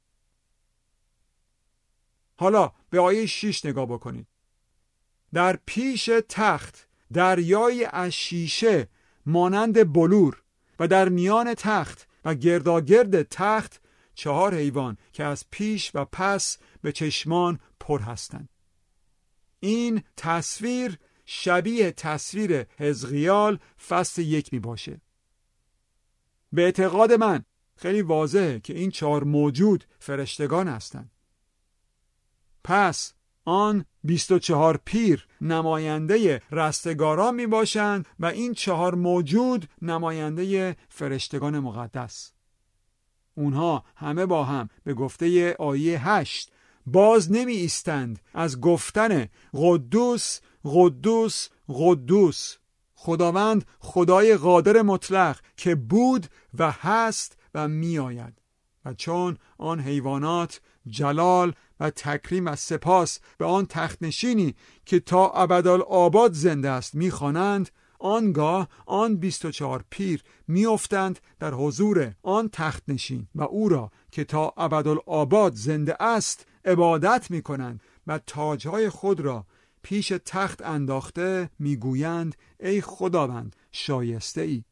حالا به آیه 6 نگاه بکنید. در پیش تخت دریای از شیشه مانند بلور و در میان تخت و گرداگرد تخت 4 حیوان که از پیش و پس به چشمان پر هستند. این تصویر شبیه تصویر حزقیال فصل 1 می باشه. به اعتقاد من خیلی واضحه که این 4 موجود فرشتگان هستند. پس آن 24 پیر نماینده رستگاران می باشند و این 4 موجود نماینده فرشتگان مقدس. اونها همه با هم به گفته آیه 8 باز نمی ایستند از گفتن قدوس قدوس قدوس خداوند خدای قادر مطلق که بود و هست و می آید. و چون آن حیوانات جلال و تکریم و سپاس به آن تخت نشینی که تا ابدالآباد زنده است می خوانند، آنگاه آن 24 پیر می افتند در حضور آن تخت نشین و او را که تا ابدالآباد زنده است عبادت می کنند و تاجهای خود را پیش تخت انداخته می گویند ای خداوند شایسته ای.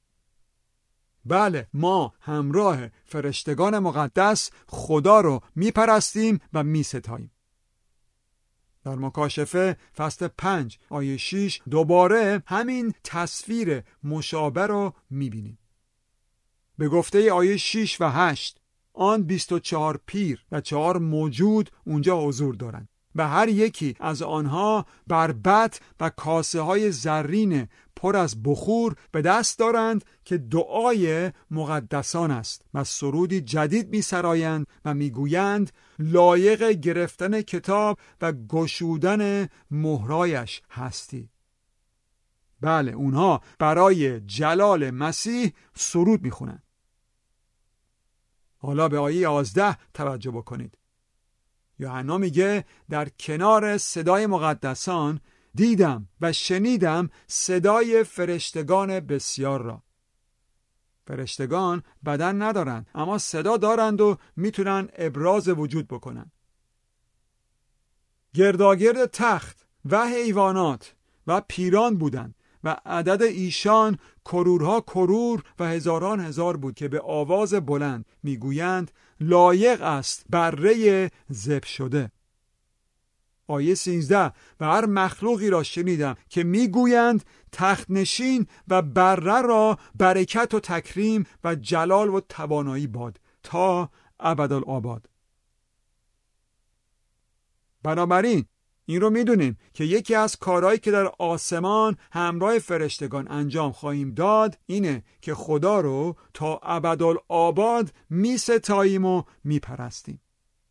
بله، ما همراه فرشتگان مقدس خدا رو می پرستیم و می ستاییم. در مکاشفه فصل 5 آیه 6 دوباره همین تصویر مشابه رو می بینیم. به گفته آیه 6 و 8 آن 24 پیر و 4 موجود اونجا حضور دارند و هر یکی از آنها بربط و کاسه های زرین پر از بخور به دست دارند که دعای مقدسان است و سرودی جدید می سرایند و می گویند لایق گرفتن کتاب و گشودن مهرایش هستی. بله، اونها برای جلال مسیح سرود می خونند. حالا به آیه 11 توجه بکنید. یوحنا میگه در کنار صدای مقدسان دیدم و شنیدم صدای فرشتگان بسیار را. فرشتگان بدن ندارند اما صدا دارند و میتونن ابراز وجود بکنن. گرداگرد تخت و حیوانات و پیران بودند و عدد ایشان کرورها کرور و هزاران هزار بود که به آواز بلند میگویند لایق است بره ذبح شده. آیه 13 و هر مخلوقی را شنیدم که میگویند تخت نشین و بره را برکت و تکریم و جلال و توانایی باد تا ابدالآباد. بنابراین این رو میدونیم که یکی از کارهایی که در آسمان همراه فرشتگان انجام خواهیم داد اینه که خدا رو تا ابدالآباد میستاییم و میپرستیم.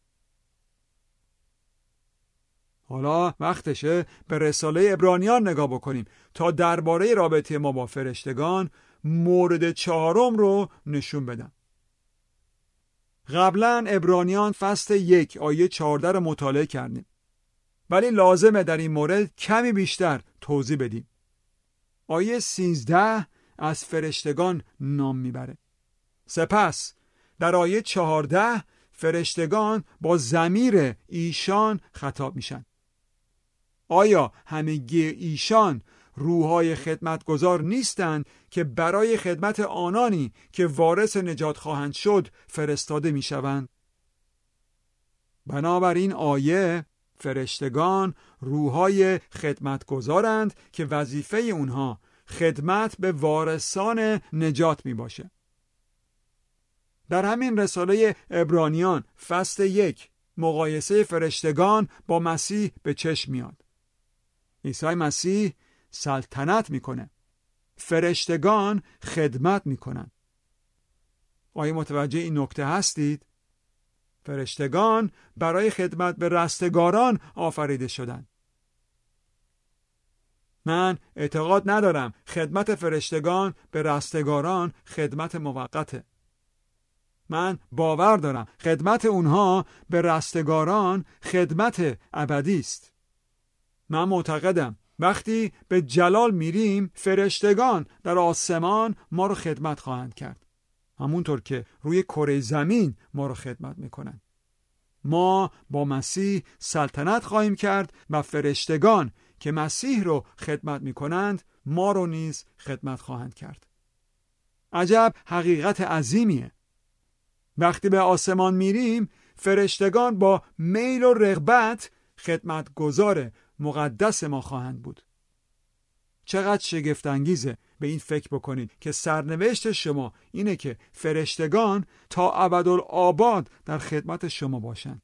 حالا وقتشه به رساله عبرانیان نگاه بکنیم تا درباره رابطه ما با فرشتگان مورد 4 رو نشون بدم. قبلا عبرانیان فصل 1 آیه 14 رو مطالعه کردیم، ولی لازمه در این مورد کمی بیشتر توضیح بدیم. آیه 13 از فرشتگان نام میبره. سپس در آیه 14 فرشتگان با ضمیر ایشان خطاب میشن. آیا همگی ایشان روح‌های خدمتگزار نیستند که برای خدمت آنانی که وارث نجات خواهند شد فرستاده میشوند؟ بنابراین آیه فرشتگان روح‌های خدمتگزارند که وظیفه اونها خدمت به وارثان نجات می باشه. در همین رساله عبرانیان فصل 1 مقایسه فرشتگان با مسیح به چشم میاد. عیسی مسیح سلطنت میکنه، فرشتگان خدمت میکنن. آیا متوجه این نکته هستید؟ فرشتگان برای خدمت به رستگاران آفریده شدند. من اعتقاد ندارم خدمت فرشتگان به رستگاران خدمت موقته. من باور دارم خدمت اونها به رستگاران خدمت ابدی است. من معتقدم وقتی به جلال میریم فرشتگان در آسمان ما رو خدمت خواهند کرد، همونطور که روی کره زمین ما رو خدمت میکنن. ما با مسیح سلطنت خواهیم کرد و فرشتگان که مسیح رو خدمت میکنند ما رو نیز خدمت خواهند کرد. عجب حقیقت عظیمیه. وقتی به آسمان میریم فرشتگان با میل و رغبت خدمتگزار مقدس ما خواهند بود. چقدر شگفت انگیزه به این فکر بکنید که سرنوشت شما اینه که فرشتگان تا ابدالآباد در خدمت شما باشند.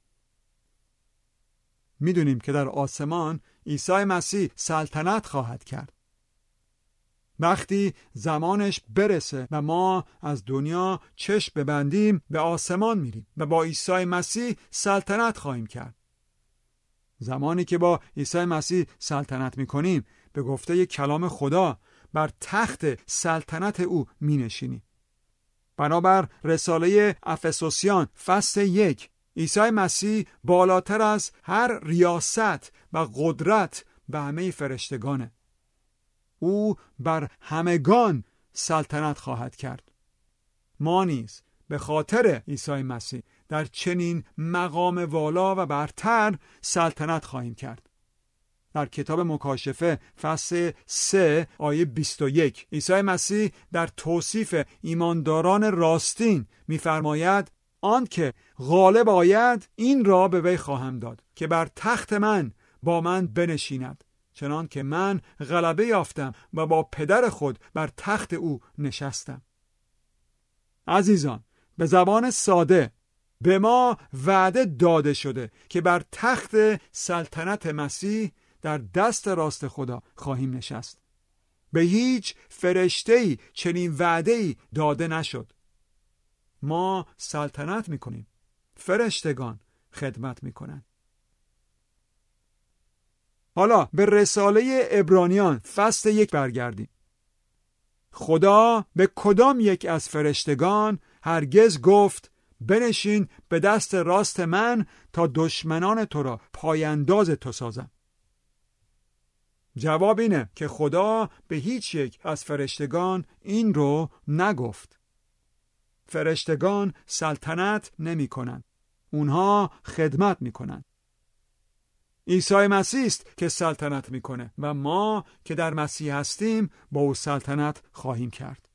میدونیم که در آسمان عیسی مسیح سلطنت خواهد کرد. وقتی زمانش برسه و ما از دنیا چشم ببندیم به آسمان میریم و با عیسی مسیح سلطنت خواهیم کرد. زمانی که با عیسی مسیح سلطنت میکنیم به گفته کلام خدا بر تخت سلطنت او مینشینیم. بنابر رساله افسوسیان فصل 1 عیسی مسیح بالاتر از هر ریاست و قدرت و همه فرشتگانه. او بر همگان سلطنت خواهد کرد. ما نیز به خاطر عیسی مسیح در چنین مقام والا و برتر سلطنت خواهیم کرد. در کتاب مکاشفه فصل 3 آیه 21 عیسی مسیح در توصیف ایمانداران راستین می‌فرماید آن که غالب آید این را به وی خواهم داد که بر تخت من با من بنشیند، چنان که من غلبه یافتم و با پدر خود بر تخت او نشستم. عزیزان، به زبان ساده به ما وعده داده شده که بر تخت سلطنت مسیح در دست راست خدا خواهیم نشست. به هیچ فرشته‌ای چنین وعده‌ای داده نشد. ما سلطنت میکنیم، فرشتگان خدمت میکنن. حالا به رساله عبرانیان فصل 1 برگردیم. خدا به کدام یک از فرشتگان هرگز گفت بنشین به دست راست من تا دشمنان تو را پایانداز تو سازم؟ جواب اینه که خدا به هیچ یک از فرشتگان این رو نگفت. فرشتگان سلطنت نمی کنن. اونها خدمت می کنن. عیسی مسیح است که سلطنت میکنه و ما که در مسیح هستیم با او سلطنت خواهیم کرد.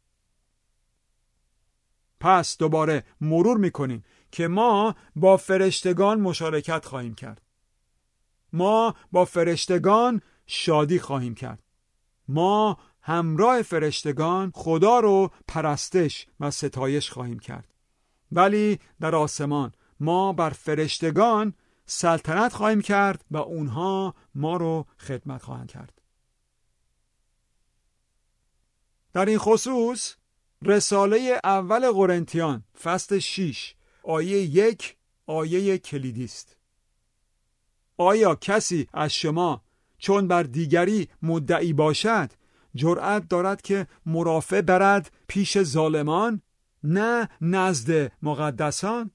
پس دوباره مرور میکنیم که ما با فرشتگان مشارکت خواهیم کرد. ما با فرشتگان شادی خواهیم کرد. ما همراه فرشتگان خدا رو پرستش و ستایش خواهیم کرد. ولی در آسمان ما بر فرشتگان سلطنت خواهیم کرد و اونها ما رو خدمت خواهند کرد. در این خصوص رساله اول قرنتیان فصل 6 آیه 1 آیه کلیدی است. آیا کسی از شما چون بر دیگری مدعی باشد جرأت دارد که مرافع برد پیش ظالمان نه نزد مقدسان؟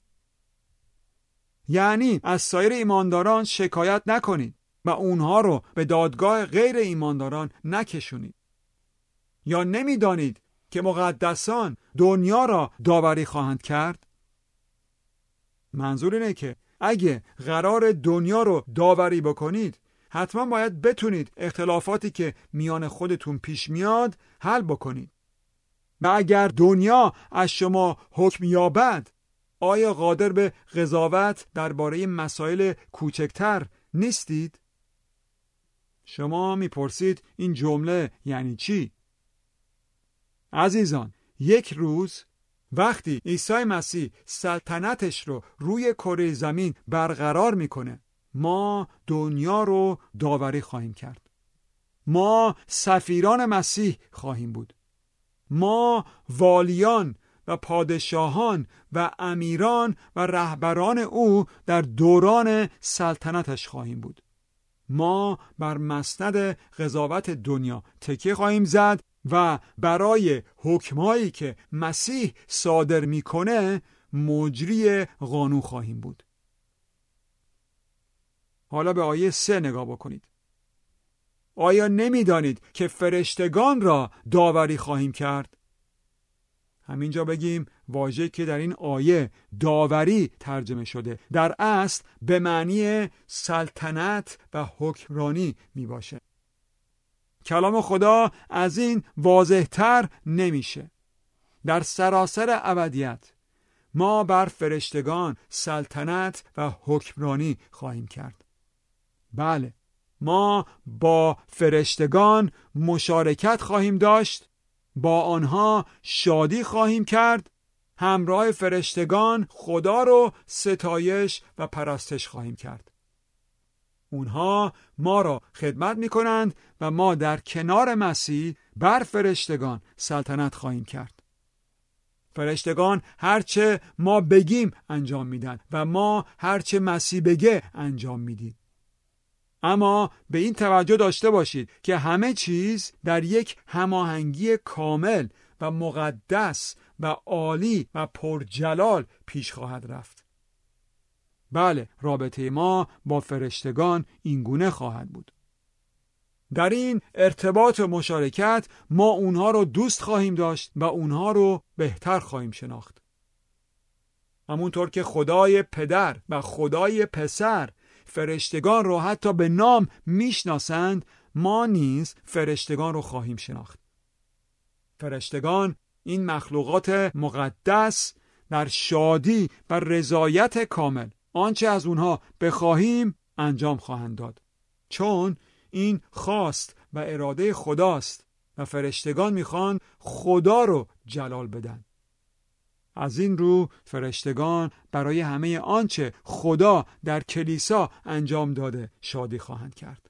یعنی از سایر ایمانداران شکایت نکنید و اونها رو به دادگاه غیر ایمانداران نکشونید. یا نمیدانید که مقدسان دنیا را داوری خواهند کرد؟ منظور اینه که اگه قرار دنیا رو داوری بکنید حتما باید بتونید اختلافاتی که میان خودتون پیش میاد حل بکنید. و اگر دنیا از شما حکم یابد آیا قادر به قضاوت درباره مسائل کوچکتر نیستید؟ شما میپرسید این جمله یعنی چی؟ عزیزان، یک روز وقتی عیسی مسیح سلطنتش رو روی کره زمین برقرار میکنه ما دنیا رو داوری خواهیم کرد. ما سفیران مسیح خواهیم بود. ما والیان و پادشاهان و امیران و رهبران او در دوران سلطنتش خواهیم بود. ما بر مسند قضاوت دنیا تکیه خواهیم زد و برای حکمایی که مسیح صادر میکنه مجری قانون خواهیم بود. حالا به آیه 3 نگاه بکنید. آیا نمیدانید که فرشتگان را داوری خواهیم کرد؟ همینجا بگیم واژه‌ای که در این آیه داوری ترجمه شده در اصل به معنی سلطنت و حکمرانی می باشه. کلام خدا از این واضح‌تر نمیشه. در سراسر ابدیت ما بر فرشتگان سلطنت و حکمرانی خواهیم کرد. بله، ما با فرشتگان مشارکت خواهیم داشت، با آنها شادی خواهیم کرد، همراه فرشتگان خدا رو ستایش و پرستش خواهیم کرد. اونها ما را خدمت می کنند و ما در کنار مسیح بر فرشتگان سلطنت خواهیم کرد. فرشتگان هرچه ما بگیم انجام میدن و ما هرچه مسیح بگه انجام میدیم. اما به این توجه داشته باشید که همه چیز در یک هماهنگی کامل و مقدس و عالی و پرجلال پیش خواهد رفت. بله، رابطه ما با فرشتگان اینگونه خواهد بود. در این ارتباط و مشارکت ما اونها رو دوست خواهیم داشت و اونها رو بهتر خواهیم شناخت. همونطور که خدای پدر و خدای پسر فرشتگان رو حتی به نام میشناسند، ما نیز فرشتگان رو خواهیم شناخت. فرشتگان، این مخلوقات مقدس، در شادی و رضایت کامل آنچه از اونها بخواهیم انجام خواهند داد، چون این خواست و اراده خداست و فرشتگان میخوان خدا رو جلال بدن. از این رو فرشتگان برای همه آنچه خدا در کلیسا انجام داده شادی خواهند کرد.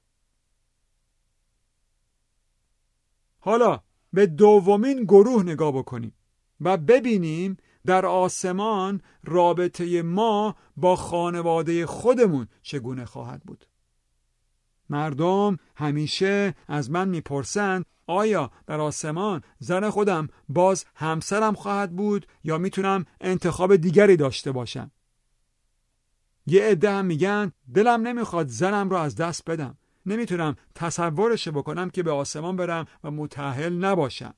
حالا به دومین گروه نگاه بکنیم و ببینیم در آسمان رابطه ما با خانواده خودمون چگونه خواهد بود. مردم همیشه از من میپرسند آیا در آسمان زن خودم باز همسرم خواهد بود یا میتونم انتخاب دیگری داشته باشم؟ یه عده هم میگن دلم نمیخواد زنم رو از دست بدم، نمیتونم تصورش بکنم که به آسمان برم و متأهل نباشم.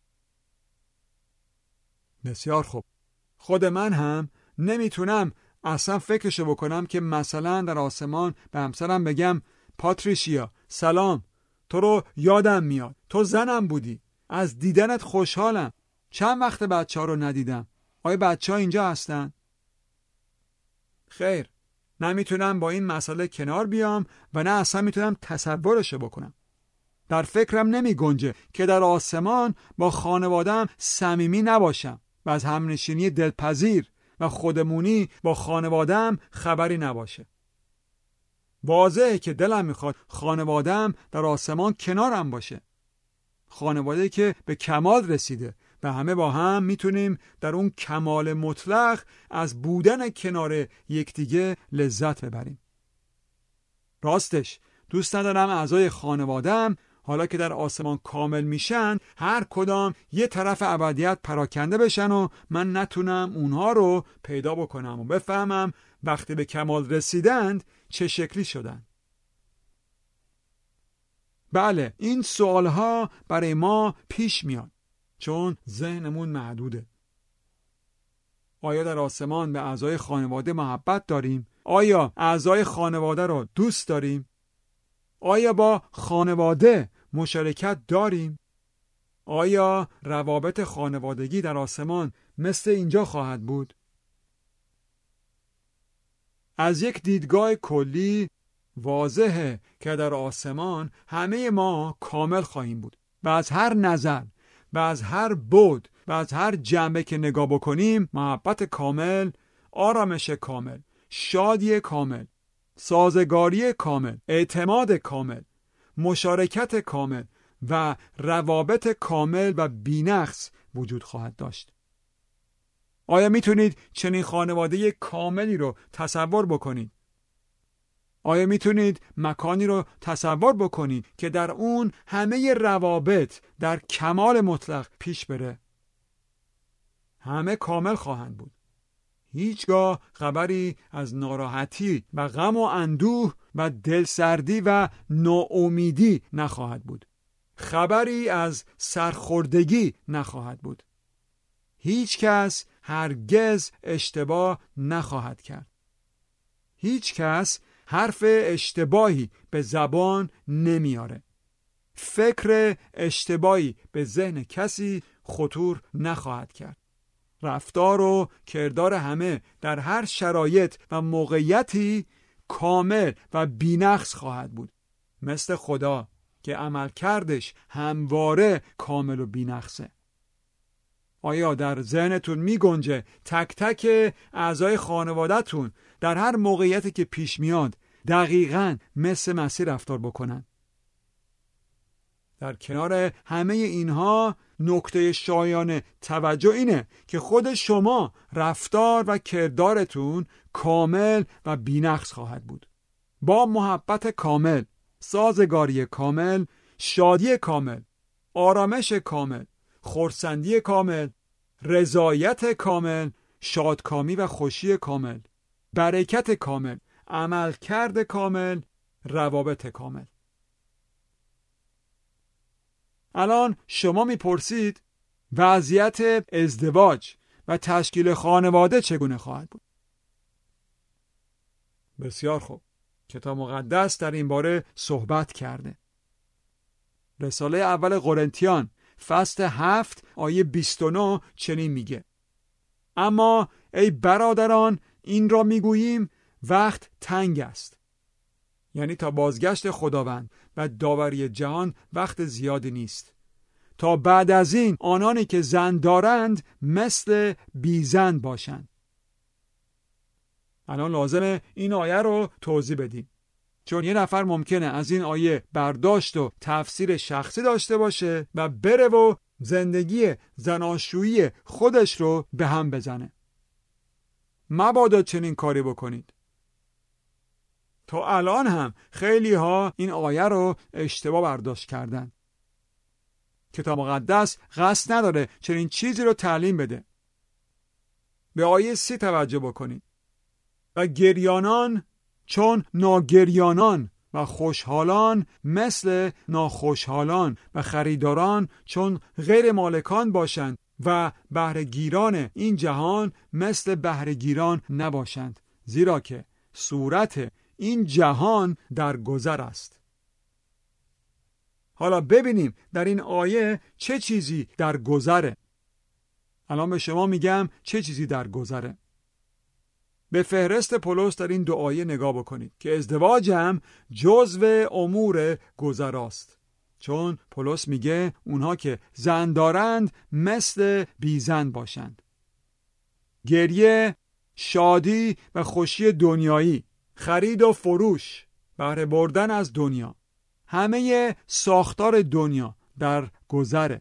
بسیار خوب، خود من هم نمیتونم اصلا فکرشو بکنم که مثلا در آسمان به همسرم بگم پاتریشیا سلام، تو رو یادم میاد، تو زنم بودی، از دیدنت خوشحالم، چند وقت بچه ها رو ندیدم، آیا بچه ها اینجا هستن؟ خیر، نمیتونم با این مسئله کنار بیام و نه اصلا میتونم تصورشو بکنم. در فکرم نمی گنجه که در آسمان با خانوادم صمیمی نباشم و از همنشینی دلپذیر و خودمونی با خانوادم خبری نباشه. واضحه که دلم میخواد خانواده‌ام در آسمان کنارم باشه. خانواده که به کمال رسیده و همه با هم میتونیم در اون کمال مطلق از بودن کنار یکدیگه لذت ببریم. راستش دوست ندارم اعضای خانواده‌ام حالا که در آسمان کامل میشن هر کدام یه طرف ابدیت پراکنده بشن و من نتونم اونها رو پیدا بکنم و بفهمم وقتی به کمال رسیدند چه شکلی شدن. بله، این سوالها برای ما پیش میاد چون ذهنمون محدوده. آیا در آسمان به اعضای خانواده محبت داریم؟ آیا اعضای خانواده رو دوست داریم؟ آیا با خانواده مشارکت داریم؟ آیا روابط خانوادگی در آسمان مثل اینجا خواهد بود؟ از یک دیدگاه کلی واضحه که در آسمان همه ما کامل خواهیم بود و از هر نظر و از هر بعد و از هر جنبه که نگاه بکنیم محبت کامل، آرامش کامل، شادی کامل، سازگاری کامل، اعتماد کامل، مشارکت کامل و روابط کامل و بی‌نقص وجود خواهد داشت. آیا میتونید چنین خانواده کاملی رو تصور بکنید؟ آیا میتونید مکانی رو تصور بکنید که در اون همه روابط در کمال مطلق پیش بره؟ همه کامل خواهند بود. هیچگاه خبری از ناراحتی و غم و اندوه و دلسردی و ناامیدی نخواهد بود. خبری از سرخوردگی نخواهد بود. هیچ کس هرگز اشتباه نخواهد کرد. هیچ کس حرف اشتباهی به زبان نمیاره. فکر اشتباهی به ذهن کسی خطور نخواهد کرد. رفتار و کردار همه در هر شرایط و موقعیتی کامل و بی‌نقص خواهد بود، مثل خدا که عملکردش همواره کامل و بی‌نقصه. آیا در ذهنتون می گنجه تک تک اعضای خانواده‌تون در هر موقعیتی که پیش میاد دقیقاً مثل مسیح رفتار بکنن؟ در کنار همه اینها نکته شایان توجه اینه که خود شما رفتار و کردارتون کامل و بی‌نقص خواهد بود، با محبت کامل، سازگاری کامل، شادی کامل، آرامش کامل، خرسندی کامل، رضایت کامل، شادکامی و خوشی کامل، برکت کامل، عملکرد کامل، روابط کامل. الان شما میپرسید وضعیت ازدواج و تشکیل خانواده چگونه خواهد بود؟ بسیار خوب. کتاب مقدس در این باره صحبت کرده. رساله اول قرنتیان فصل 7 آیه 29 چنین میگه: اما ای برادران این را میگوییم وقت تنگ است. یعنی تا بازگشت خداوند و داوری جهان وقت زیادی نیست. تا بعد از این آنانی که زن دارند مثل بی زن باشند. الان لازمه این آیه رو توضیح بدیم، چون یه نفر ممکنه از این آیه برداشت و تفسیر شخصی داشته باشه و بره و زندگی زناشویی خودش رو به هم بزنه. مبادا چنین کاری بکنید. تا الان هم خیلی ها این آیه رو اشتباه برداشت کردن. کتاب مقدس قصد نداره چنین چیزی رو تعلیم بده. به آیه 30 توجه بکنید: و گریانان چون ناگریانان و خوشحالان مثل ناخوشحالان و خریداران چون غیر مالکان باشند و بهره‌گیران این جهان مثل بهره‌گیران نباشند، زیرا که صورت این جهان در گذر است. حالا ببینیم در این آیه چه چیزی در گذره. الان به شما میگم چه چیزی در گذره. به فهرست پولس در این دو آیه نگاه بکنید که ازدواج هم جزو امور گذراست، چون پولس میگه اونها که زن دارند مثل بی زن باشند. گریه، شادی و خوشی دنیایی، خرید و فروش، بهره بردن از دنیا. همه ساختار دنیا در گذره.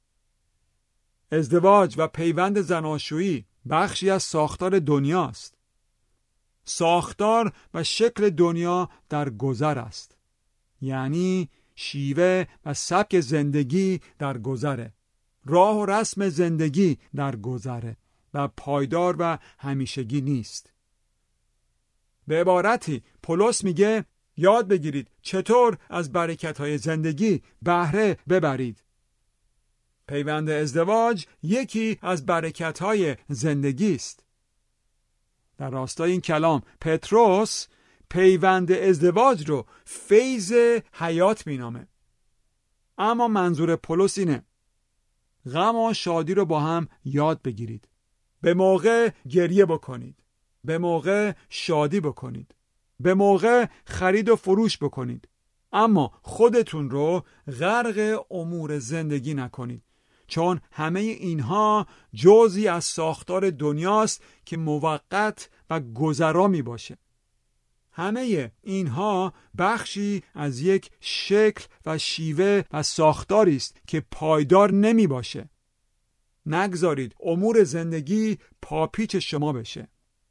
ازدواج و پیوند زناشویی بخشی از ساختار دنیاست. ساختار و شکل دنیا در گذر است. یعنی شیوه و سبک زندگی در گذره. راه و رسم زندگی در گذره و پایدار و همیشگی نیست. به عبارتی پولس میگه یاد بگیرید چطور از برکت‌های زندگی بهره ببرید. پیوند ازدواج یکی از برکت‌های زندگی است. در راستای این کلام پتروس پیوند ازدواج رو فیض حیات مینامه. اما منظور پولس اینه غم و شادی رو با هم یاد بگیرید. به موقع گریه بکنید. به موقع شادی بکنید. به موقع خرید و فروش بکنید. اما خودتون رو غرق امور زندگی نکنید. چون همه اینها جزئی از ساختار دنیاست که موقت و گذرا می باشه. همه اینها بخشی از یک شکل و شیوه و ساختاری است که پایدار نمی باشه. نگذارید امور زندگی پاپیچ شما بشه.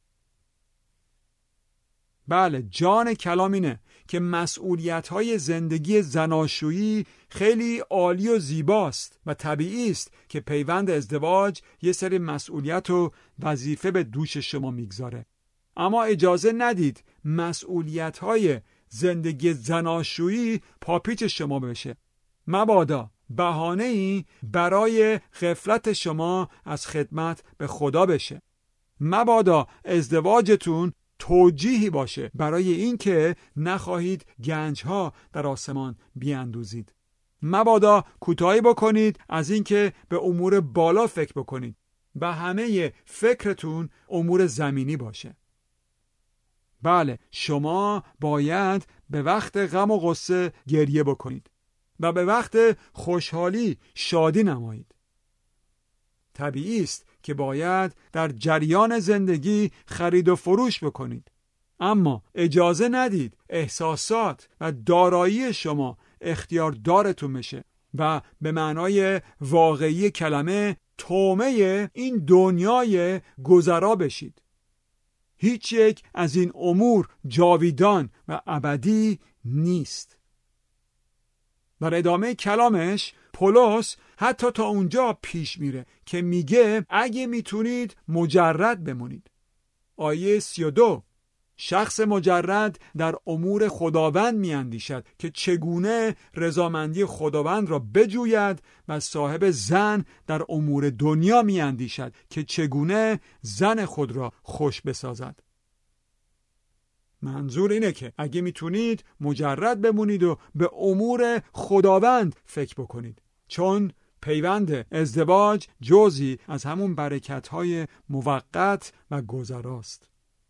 بله، جان کلام اینه که مسئولیت‌های زندگی زناشویی خیلی عالی و زیباست و طبیعی است که پیوند ازدواج یه سری مسئولیت و وظیفه به دوش شما میگذاره. اما اجازه ندید مسئولیت‌های زندگی زناشویی پاپیچ شما بشه. مبادا بهانه‌ای برای غفلت شما از خدمت به خدا بشه. مبادا ازدواجتون توجیهی باشه برای اینکه نخواهید گنجها در آسمان بیاندوزید. مبادا کوتاهی بکنید از اینکه به امور بالا فکر بکنید و همه فکرتون امور زمینی باشه. بله، شما باید به وقت غم و غصه گریه بکنید و به وقت خوشحالی شادی نمایید. طبیعی است که باید در جریان زندگی خرید و فروش بکنید. اما اجازه ندید احساسات و دارایی شما اختیاردارتون بشه و به معنای واقعی کلمه طعمه این دنیای گذرا بشید. هیچ یک از این امور جاویدان و ابدی نیست. در ادامه کلامش پولس حتی تا اونجا پیش میره که میگه اگه میتونید مجرد بمونید. آیه 32: شخص مجرد در امور خداوند میاندیشد که چگونه رضامندی خداوند را بجوید و صاحب زن در امور دنیا میاندیشد که چگونه زن خود را خوش بسازد. منظور اینه که اگه میتونید مجرد بمونید و به امور خداوند فکر بکنید، چون پیوند ازدواج جزئی از همون برکت‌های موقت و گذراست.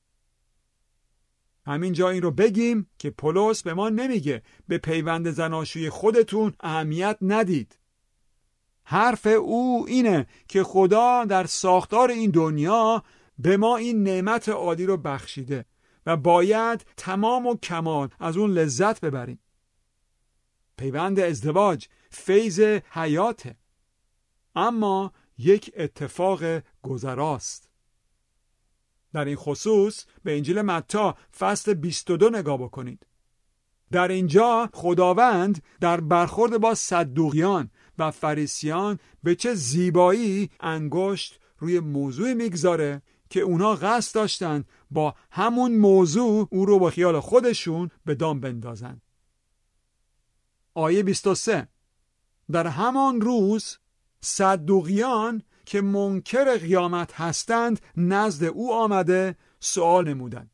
همین جا این رو بگیم که پولس به ما نمیگه به پیوند زناشویی خودتون اهمیت ندید. حرف او اینه که خدا در ساختار این دنیا به ما این نعمت عالی رو بخشیده و باید تمام و کمال از اون لذت ببریم. پیوند ازدواج فیض حیاته، اما یک اتفاق گذراست. در این خصوص به انجیل متی فصل 22 نگاه بکنید. در اینجا خداوند در برخورد با صدوقیان و فریسیان به چه زیبایی انگشت روی موضوع میگذاره که اونا قصد داشتن با همون موضوع او رو با خیال خودشون به دام بندازن. آیه 23: در همان روز صدوقیان که منکر قیامت هستند نزد او آمده سؤال نمودند.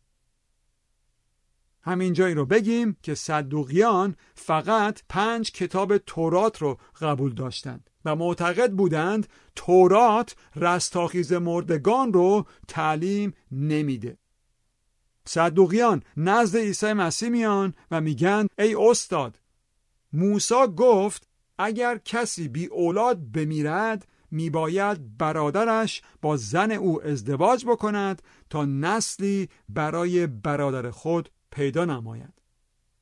همین جایی رو بگیم که صدوقیان فقط 5 کتاب تورات رو قبول داشتند و معتقد بودند تورات رستاخیز مردگان رو تعلیم نمیده. صدوقیان نزد عیسی مسیح میان و میگن ای استاد، موسی گفت اگر کسی بی اولاد بمیرد میباید برادرش با زن او ازدواج بکند تا نسلی برای برادر خود پیدا نماید.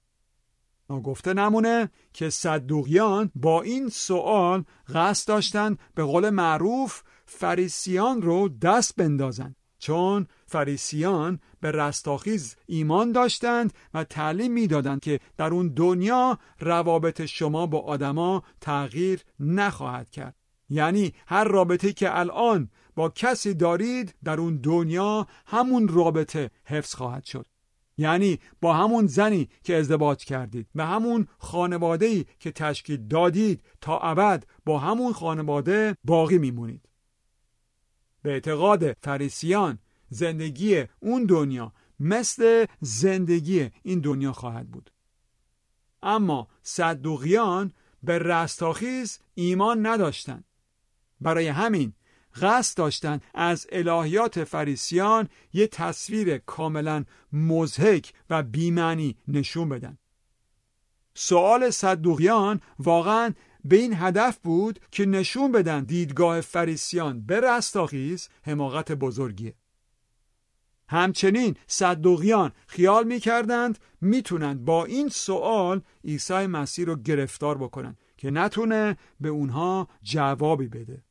ناگفته نمونه که صدوقیان با این سوال قصد داشتن به قول معروف فریسیان رو دست بندازن، چون فریسیان به رستاخیز ایمان داشتند و تعلیم میدادند که در اون دنیا روابط شما با آدما تغییر نخواهد کرد. یعنی هر رابطه‌ای که الان با کسی دارید در اون دنیا همون رابطه حفظ خواهد شد. یعنی با همون زنی که ازدواج کردید و همون خانواده‌ای که تشکیل دادید تا ابد با همون خانواده باقی میمونید. به اعتقاد فریسیان زندگی اون دنیا مثل زندگی این دنیا خواهد بود. اما صدوقیان به رستاخیز ایمان نداشتند. برای همین قصد داشتند از الهیات فریسیان یه تصویر کاملا مضحک و بی‌معنی نشون بدن. سوال صدوقیان واقعاً به این هدف بود که نشون بدن دیدگاه فریسیان به رستاخیز حماقت بزرگیه. همچنین صدوقیان خیال می‌کردند میتونن با این سوال عیسی مسیح رو گرفتار بکنن که نتونه به اونها جوابی بده.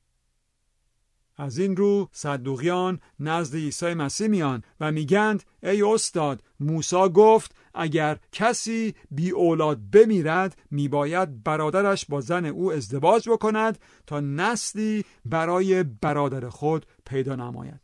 از این رو صدوقیان نزد عیسی مسیح میان و میگند ای استاد، موسی گفت اگر کسی بی اولاد بمیرد میباید برادرش با زن او ازدواج بکند تا نسلی برای برادر خود پیدا نماید.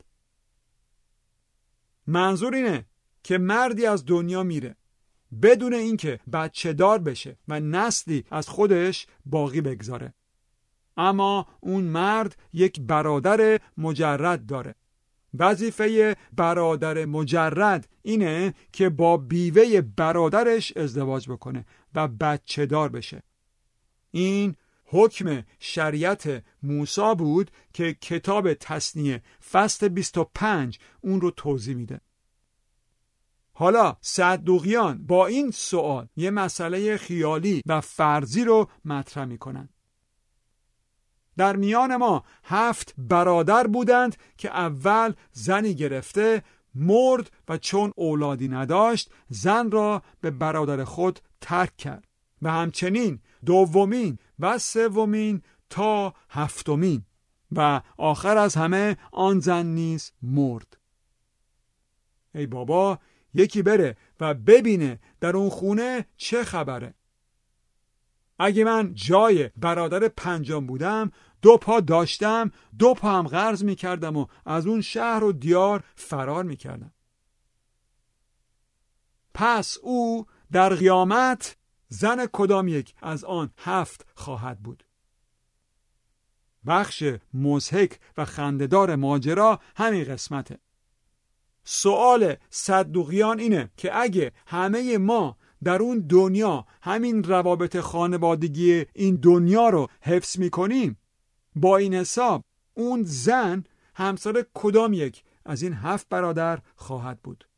منظور اینه که مردی از دنیا میره بدون اینکه بچه دار بشه و نسلی از خودش باقی بگذاره. اما اون مرد یک برادر مجرد داره. وظیفه برادر مجرد اینه که با بیوه برادرش ازدواج بکنه و بچه دار بشه. این حکم شریعت موسی بود که کتاب تثنیه فصل 25 اون رو توضیح میده. حالا صدوقیان با این سوال یه مسئله خیالی و فرضی رو مطرح میکنن. در میان ما 7 برادر بودند که اول زنی گرفته مرد و چون اولادی نداشت زن را به برادر خود ترک کرد و همچنین دومین و سومین تا 7مین و آخر از همه آن زن نیز مرد. ای بابا، یکی بره و ببینه در اون خونه چه خبره. اگه من جای برادر پنجم بودم 2 پا داشتم 2 پا هم قرض میکردم و از اون شهر و دیار فرار میکردم. پس او در قیامت زن کدام یک از آن 7 خواهد بود؟ بخش مضحک و خنده‌دار ماجرا همین قسمته. سوال صدوقیان اینه که اگه همه ما در اون دنیا همین روابط خانوادگی این دنیا رو حفظ میکنیم، با این حساب اون زن همسر کدام یک از این 7 برادر خواهد بود؟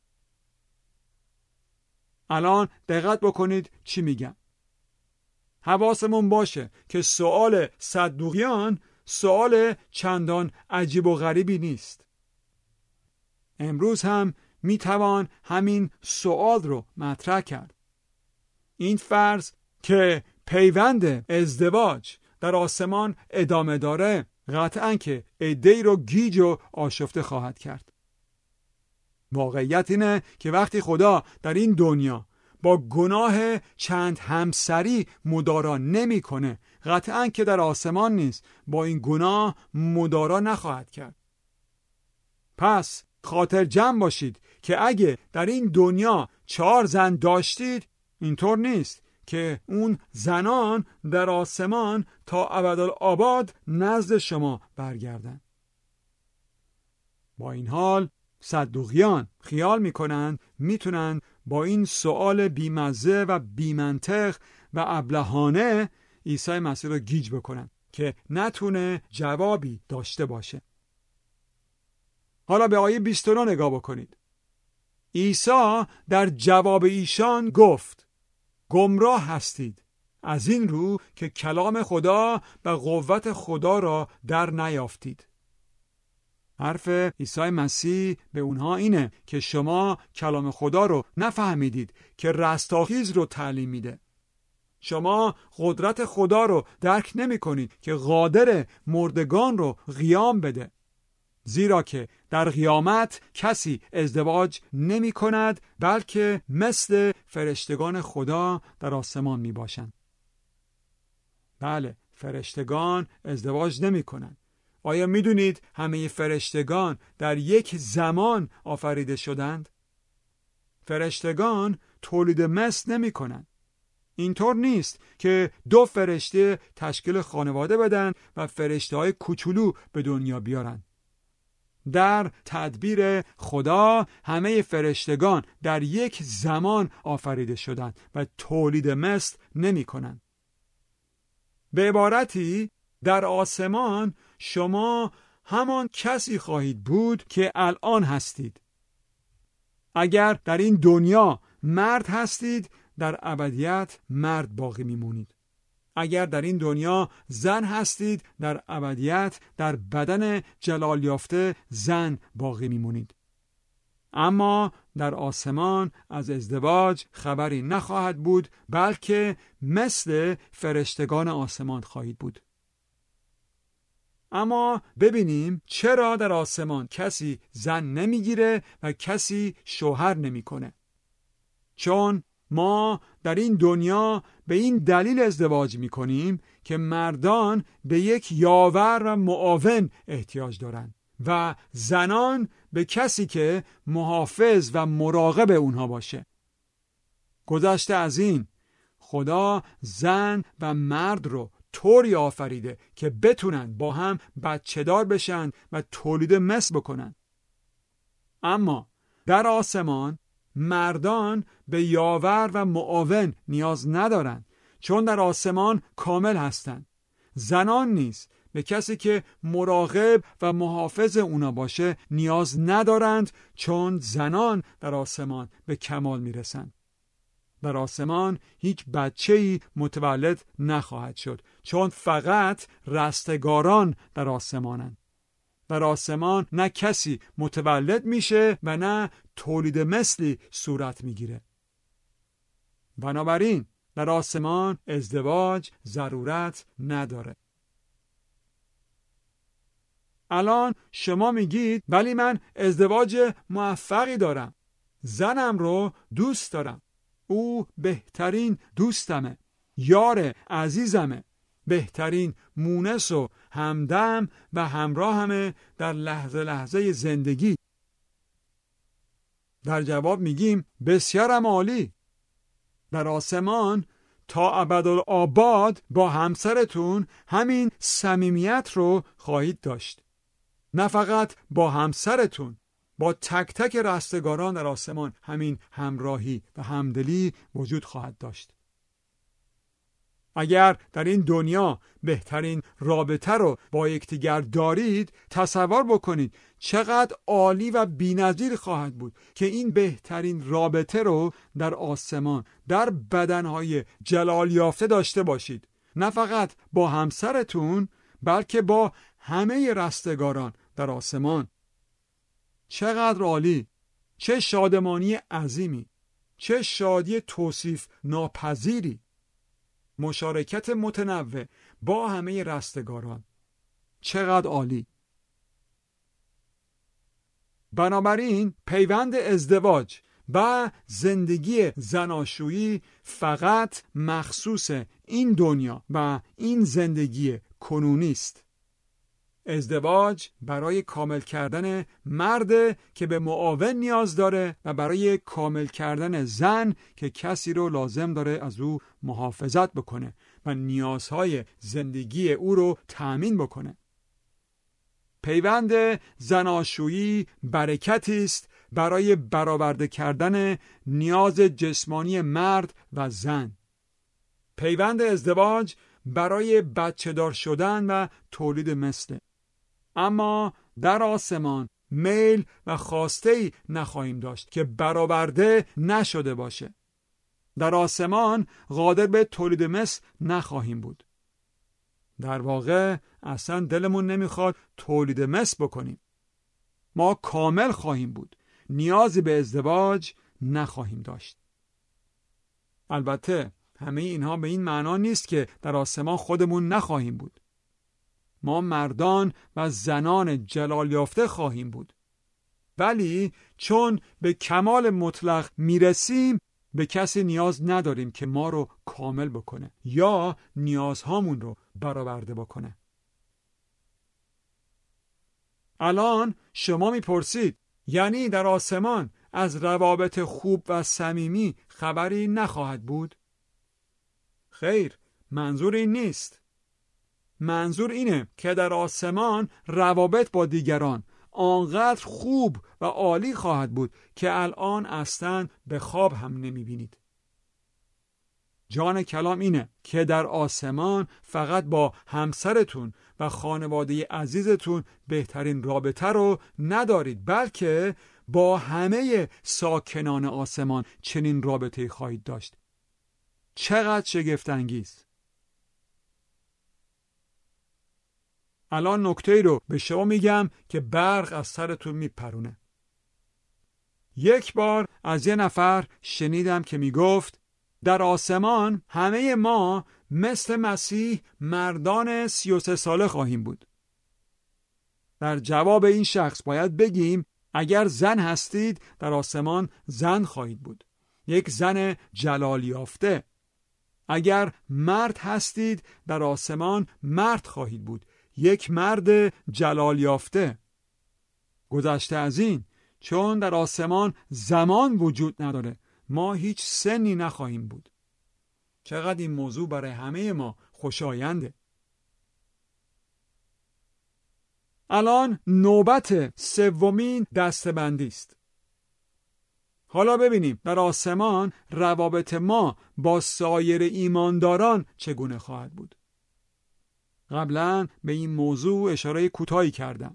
الان دقت بکنید چی میگم. حواسمون باشه که سوال صدوقیان سوال چندان عجیب و غریبی نیست. امروز هم میتوان همین سوال رو مطرح کرد. این فرض که پیوند ازدواج در آسمان ادامه داره قطعاً که عده‌ای رو گیج و آشفته خواهد کرد. واقعیت اینه که وقتی خدا در این دنیا با گناه چند همسری مدارا نمی‌کنه، قطعاً که در آسمان نیز با این گناه مدارا نخواهد کرد. پس خاطر جمع باشید که اگه در این دنیا 4 زن داشتید، اینطور نیست که اون زنان در آسمان تا ابدالآباد نزد شما برگردن. با این حال صدوقیان خیال میکنن میتونن با این سوال بیمزه و بیمنطق و ابلهانه عیسی مسیح رو گیج بکنن که نتونه جوابی داشته باشه. حالا به آیه 29 نگاه بکنید. عیسی در جواب ایشان گفت گمراه هستید از این رو که کلام خدا و قوت خدا را در نیافتید. حرف عیسی مسیح به اونها اینه که شما کلام خدا رو نفهمیدید که رستاخیز رو تعلیم میده. شما قدرت خدا رو درک نمی کنید که قادر مردگان رو قیام بده. زیرا که در قیامت کسی ازدواج نمی کند، بلکه مثل فرشتگان خدا در آسمان می باشند. بله، فرشتگان ازدواج نمی کنند. آیا می دونید همه فرشتگان در یک زمان آفریده شدند؟ فرشتگان تولید مثل نمی کنند. اینطور نیست که 2 فرشته تشکیل خانواده بدن و فرشته های کوچولو به دنیا بیارن. در تدبیر خدا همه فرشتگان در یک زمان آفریده شدند و تولید مثل نمی کنند. به عبارتی در آسمان شما همان کسی خواهید بود که الان هستید. اگر در این دنیا مرد هستید، در ابدیت مرد باقی میمونید. اگر در این دنیا زن هستید، در ابدیت در بدن جلال یافته زن باقی میمونید. اما در آسمان از ازدواج خبری نخواهد بود، بلکه مثل فرشتگان آسمان خواهید بود. اما ببینیم چرا در آسمان کسی زن نمیگیره و کسی شوهر نمیکنه. چون ما در این دنیا به این دلیل ازدواج میکنیم که مردان به یک یاور و معاون احتیاج دارند و زنان به کسی که محافظ و مراقب اونها باشه. گذشته از این، خدا زن و مرد رو طوری آفریده که بتونن با هم بچه دار بشن و تولید مثل بکنن. اما در آسمان مردان به یاور و معاون نیاز ندارن، چون در آسمان کامل هستن. زنان نیز به کسی که مراقب و محافظ اونا باشه نیاز ندارند، چون زنان در آسمان به کمال میرسن. در آسمان هیچ بچه‌ای متولد نخواهد شد، چون فقط رستگاران در آسمانند. در آسمان نه کسی متولد میشه و نه تولید مثلی صورت میگیره. بنابراین در آسمان ازدواج ضرورت نداره. الان شما میگید ولی من ازدواج موفقی دارم. زنم رو دوست دارم. او بهترین دوستمه. یار عزیزمه. بهترین مونس و همدم و همراهمه در لحظه لحظه زندگی. در جواب میگیم بسیارم عالی. در آسمان تا ابدالآباد با همسرتون همین صمیمیت رو خواهید داشت. نه فقط با همسرتون، با تک تک رستگاران در آسمان همین همراهی و همدلی وجود خواهد داشت. اگر در این دنیا بهترین رابطه رو با یکدیگر دارید، تصور بکنید چقدر عالی و بی‌نظیر خواهد بود که این بهترین رابطه رو در آسمان در بدنهای جلال یافته داشته باشید. نه فقط با همسرتون، بلکه با همه رستگاران در آسمان. چقدر عالی! چه شادمانی عظیمی! چه شادی توصیف ناپذیری! مشارکت متنوع با همه رستگاران. چقدر عالی! بنابراین پیوند ازدواج و زندگی زناشویی فقط مخصوص این دنیا و این زندگی کنونی است. ازدواج برای کامل کردن مرد که به معاون نیاز داره و برای کامل کردن زن که کسی رو لازم داره از او محافظت بکنه و نیازهای زندگی او رو تأمین بکنه. پیوند زناشویی برکتی است برای برآورده کردن نیاز جسمانی مرد و زن. پیوند ازدواج برای بچه دار شدن و تولید مثل. اما در آسمان میل و خواسته‌ای نخواهیم داشت که برآورده نشده باشه. در آسمان قادر به تولید مثل نخواهیم بود. در واقع اصلا دلمون نمیخواد تولید مثل بکنیم. ما کامل خواهیم بود. نیازی به ازدواج نخواهیم داشت. البته همه اینها به این معنا نیست که در آسمان خودمون نخواهیم بود. ما مردان و زنان جلال یافته خواهیم بود. ولی چون به کمال مطلق میرسیم به کسی نیاز نداریم که ما رو کامل بکنه یا نیازهامون رو برآورده بکنه. الان شما میپرسید یعنی در آسمان از روابط خوب و صمیمی خبری نخواهد بود؟ خیر، منظور این نیست. منظور اینه که در آسمان روابط با دیگران آنقدر خوب و عالی خواهد بود که الان اصلاً به خواب هم نمیبینید. جان کلام اینه که در آسمان فقط با همسرتون و خانواده عزیزتون بهترین رابطه رو ندارید، بلکه با همه ساکنان آسمان چنین رابطه‌ای خواهید داشت. چقدر شگفت انگیز! الان نکته‌ای رو به شما میگم که برق از سرتون میپرونه. یک بار از یه نفر شنیدم که میگفت در آسمان همه ما مثل مسیح مردان 33 ساله خواهیم بود. در جواب این شخص باید بگیم اگر زن هستید در آسمان زن خواهید بود، یک زن جلال یافته. اگر مرد هستید در آسمان مرد خواهید بود، یک مرد جلال یافته. گذشته از این، چون در آسمان زمان وجود نداره، ما هیچ سنی نخواهیم بود. چقدر این موضوع برای همه ما خوشاینده. الان نوبت سومین دسته‌بندی است. حالا ببینیم در آسمان روابط ما با سایر ایمانداران چگونه خواهد بود. قبلا به این موضوع اشاره کوتاهی کردم.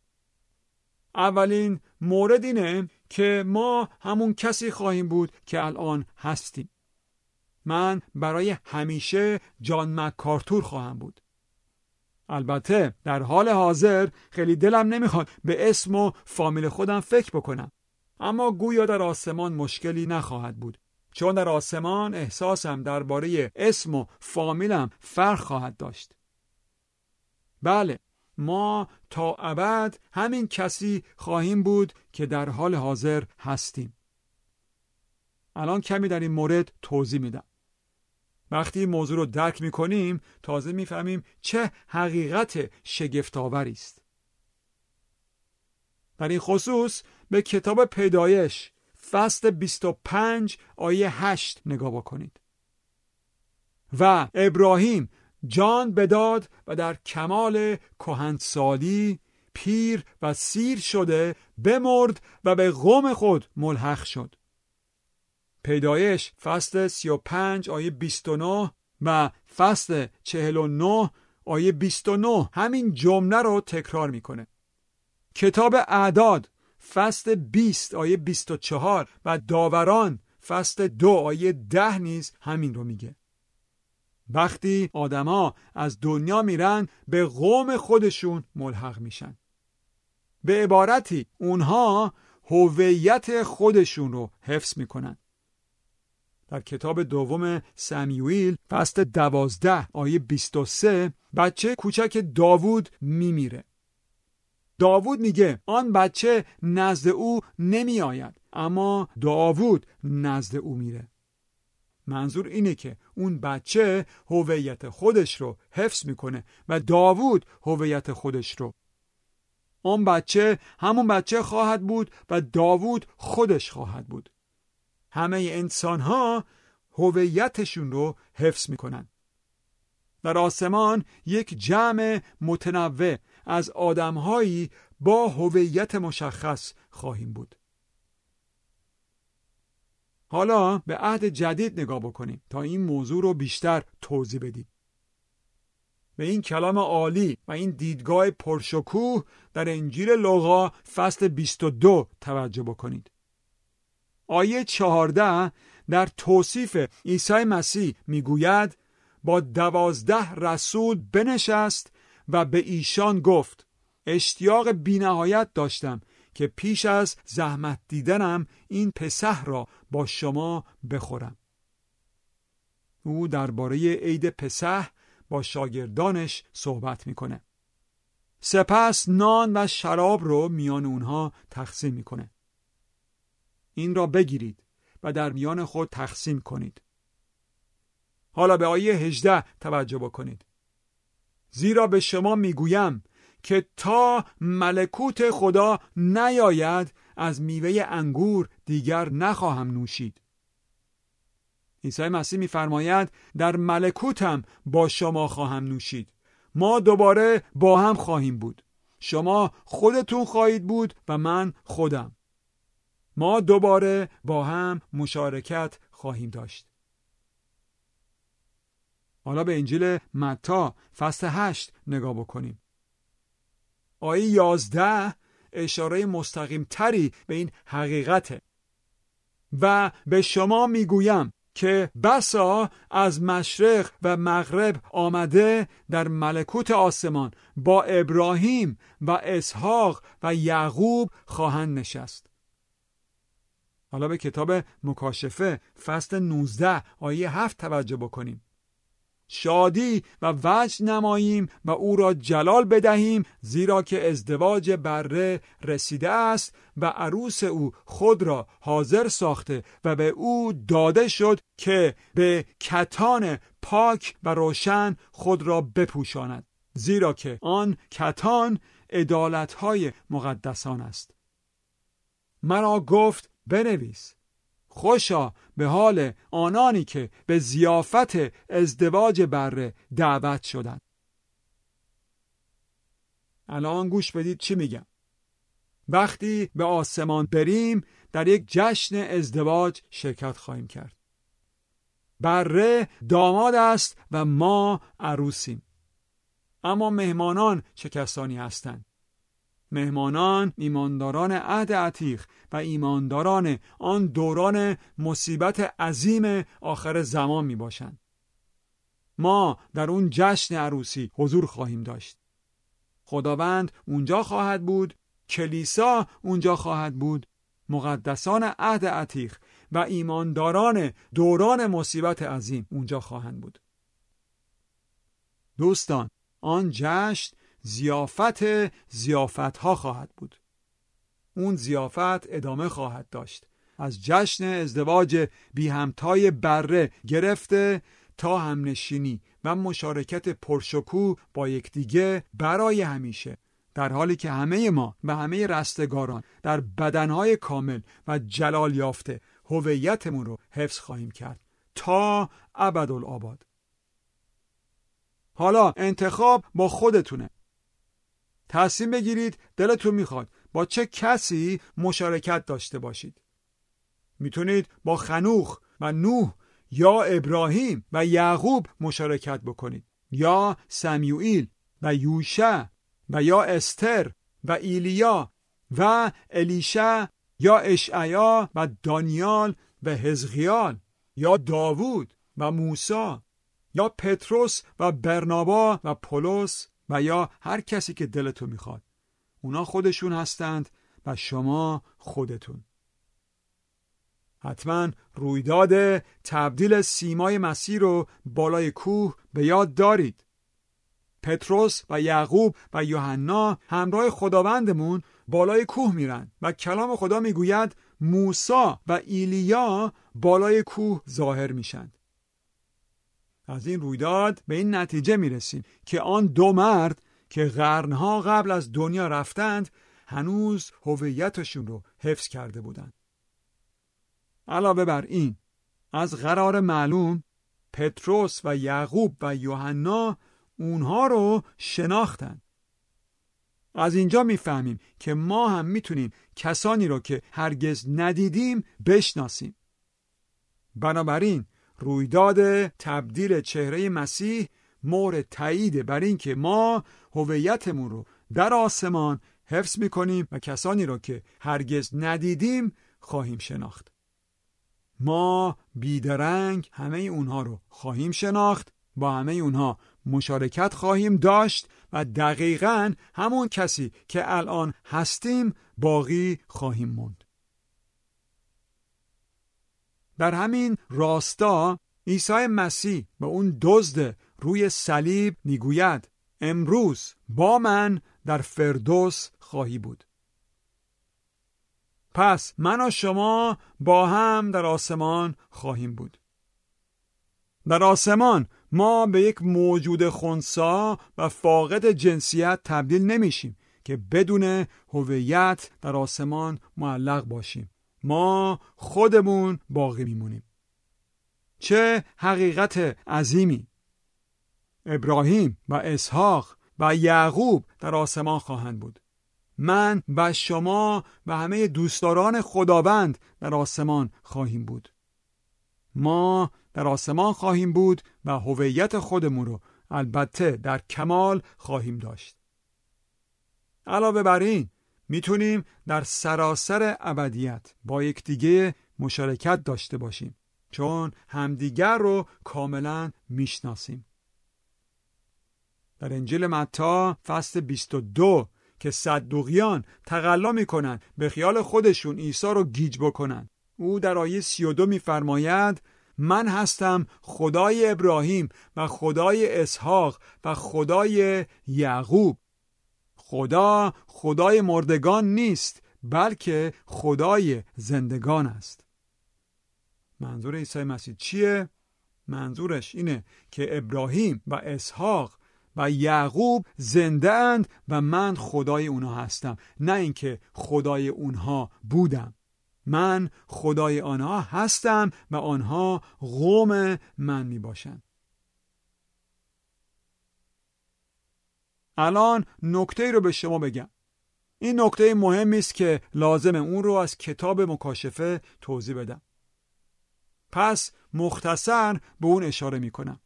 اولین مورد اینه که ما همون کسی خواهیم بود که الان هستیم. من برای همیشه جان مکارتور خواهم بود. البته در حال حاضر خیلی دلم نمیخواد به اسم و فامیل خودم فکر بکنم، اما گویا در آسمان مشکلی نخواهد بود، چون در آسمان احساسم درباره اسم و فامیلم فرق خواهد داشت. بله، ما تا ابد همین کسی خواهیم بود که در حال حاضر هستیم. الان کمی در این مورد توضیح میدم. وقتی موضوع رو درک میکنیم تازه میفهمیم چه حقیقت شگفت‌آوری است. در این خصوص به کتاب پیدایش فصل 25 آیه 8 نگاه بکنید. و ابراهیم جان بداد و در کمال کهنسالی پیر و سیر شده بمرد و به قوم خود ملحق شد. پیدایش فصل 35 آیه 29 و فصل 49 آیه 29 همین جمله رو تکرار میکنه. کتاب اعداد فصل 20 آیه 24 و داوران فصل 2 آیه 10 نیز همین رو میگه. وقتی آدما از دنیا میرن به قوم خودشون ملحق میشن. به عبارتی اونها هویت خودشون رو حفظ میکنن. در کتاب دوم سمیوئیل فصل 12 آیه 23 بچه کوچک داوود میمیره. داوود میگه آن بچه نزد او نمی آید، اما داوود نزد او میره. منظور اینه که اون بچه هویت خودش رو حفظ میکنه و داوود هویت خودش رو. اون بچه همون بچه خواهد بود و داوود خودش خواهد بود. همه انسان ها هویتشون رو حفظ میکنن. در آسمان یک جمع متنوع از آدمهایی با هویت مشخص خواهیم بود. حالا به عهد جدید نگاه بکنیم تا این موضوع رو بیشتر توضیح بدیم. به این کلام عالی و این دیدگاه پرشکوه در انجیل لوقا فصل 22 توجه بکنید. آیه 14 در توصیف عیسی مسیح میگوید با 12 رسول بنشست و به ایشان گفت اشتیاق بی‌نهایت داشتم که پیش از زحمت دیدنم این پسح را با شما بخورم. او درباره عید پسح با شاگردانش صحبت میکنه. سپس نان و شراب رو میان اونها تقسیم میکنه. این را بگیرید و در میان خود تقسیم کنید. حالا به آیه 18 توجه بکنید. زیرا به شما میگویم که تا ملکوت خدا نیاید از میوه انگور دیگر نخواهم نوشید. عیسی مسیح میفرماید در ملکوتم با شما خواهم نوشید. ما دوباره با هم خواهیم بود. شما خودتون خواهید بود و من خودم. ما دوباره با هم مشارکت خواهیم داشت. حالا به انجیل متی فصل 8 نگاه بکنیم. آیه 11 اشاره مستقیم تری به این حقیقته. و به شما میگویم که بسا از مشرق و مغرب آمده در ملکوت آسمان با ابراهیم و اسحاق و یعقوب خواهند نشست. حالا به کتاب مکاشفه فصل 19 آیه 7 توجه بکنیم. شادی و وجد نماییم و او را جلال بدهیم، زیرا که ازدواج بره رسیده است و عروس او خود را حاضر ساخته و به او داده شد که به کتان پاک و روشن خود را بپوشاند، زیرا که آن کتان عدالت‌های مقدسان است. مرا گفت بنویس: خوشا به حال آنانی که به ضیافت ازدواج بره دعوت شدند. الان گوش بدید چی میگم. وقتی به آسمان بریم در یک جشن ازدواج شرکت خواهیم کرد. بره داماد است و ما عروسیم. اما مهمانان چه کسانی هستند؟ مهمانان ایمانداران عهد عتیق و ایمانداران آن دوران مصیبت عظیم آخر زمان می باشند. ما در اون جشن عروسی حضور خواهیم داشت. خداوند اونجا خواهد بود، کلیسا اونجا خواهد بود، مقدسان عهد عتیق و ایمانداران دوران مصیبت عظیم اونجا خواهند بود. دوستان، آن جشن ضیافت ها خواهد بود. اون ضیافت ادامه خواهد داشت. از جشن ازدواج بی همتای بره گرفته تا همنشینی و مشارکت پرشکوه با یکدیگه برای همیشه، در حالی که همه ما و همه رستگاران در بدنهای کامل و جلال یافته هویتمون رو حفظ خواهیم کرد تا ابدالآباد. حالا انتخاب با خودتونه. تصمیم بگیرید دلتون میخواد با چه کسی مشارکت داشته باشید. میتونید با خنوخ و نوح یا ابراهیم و یعقوب مشارکت بکنید، یا سمیوئیل و یوشع و یا استر و ایلیا و الیشع یا اشعیا و دانیال و حزقیال یا داوود و موسی یا پتروس و برنابا و پولس و یا هر کسی که دلتون میخواد. اونا خودشون هستند و شما خودتون. حتما رویداد تبدیل سیمای مسیح رو بالای کوه به یاد دارید. پتروس و یعقوب و یوحنا همراه خداوندمون بالای کوه میرن و کلام خدا میگوید موسی و ایلیا بالای کوه ظاهر میشن. از این رویداد به این نتیجه میرسیم که آن دو مرد که قرنها قبل از دنیا رفتند هنوز هویتشون رو حفظ کرده بودند. علاوه بر این، از قرار معلوم پتروس و یعقوب و یوحنا اونها رو شناختند. از اینجا میفهمیم که ما هم میتونیم کسانی رو که هرگز ندیدیم بشناسیم. بنابراین رویداد تبدیل چهره مسیح مهر تایید بر این که ما هویتمون رو در آسمان حفظ میکنیم و کسانی رو که هرگز ندیدیم خواهیم شناخت. ما بیدرنگ همه اونها رو خواهیم شناخت با همه اونها مشارکت خواهیم داشت و دقیقاً همون کسی که الان هستیم باقی خواهیم موند. در همین راستا عیسی مسیح به اون دزد روی صلیب میگوید امروز با من در فردوس خواهی بود. پس من و شما با هم در آسمان خواهیم بود. در آسمان ما به یک موجود خنثی و فاقد جنسیت تبدیل نمیشیم که بدون هویت در آسمان معلق باشیم. ما خودمون باقی میمونیم. چه حقیقت عظیمی! ابراهیم و اسحاق و یعقوب در آسمان خواهند بود. من و شما و همه دوستداران خداوند در آسمان خواهیم بود. ما در آسمان خواهیم بود و هویت خودمون رو البته در کمال خواهیم داشت. علاوه بر این میتونیم در سراسر ابدیت با یکدیگه مشارکت داشته باشیم چون همدیگر رو کاملا میشناسیم. در انجیل متی فصل 22 که صدوقیان تقلا میکنن به خیال خودشون عیسی رو گیج بکنن، او در آیه 32 میفرماید من هستم خدای ابراهیم و خدای اسحاق و خدای یعقوب. خدا خدای مردگان نیست بلکه خدای زندگان است. منظور عیسی مسیح چیه؟ منظورش اینه که ابراهیم و اسحاق و یعقوب زنده اند و من خدای اونها هستم، نه اینکه خدای اونها بودم. من خدای آنها هستم و آنها قوم من می باشند. الان نکته رو به شما بگم. این نکته مهمی است که لازمه اون رو از کتاب مکاشفه توضیح بدم. پس مختصر به اون اشاره می کنم.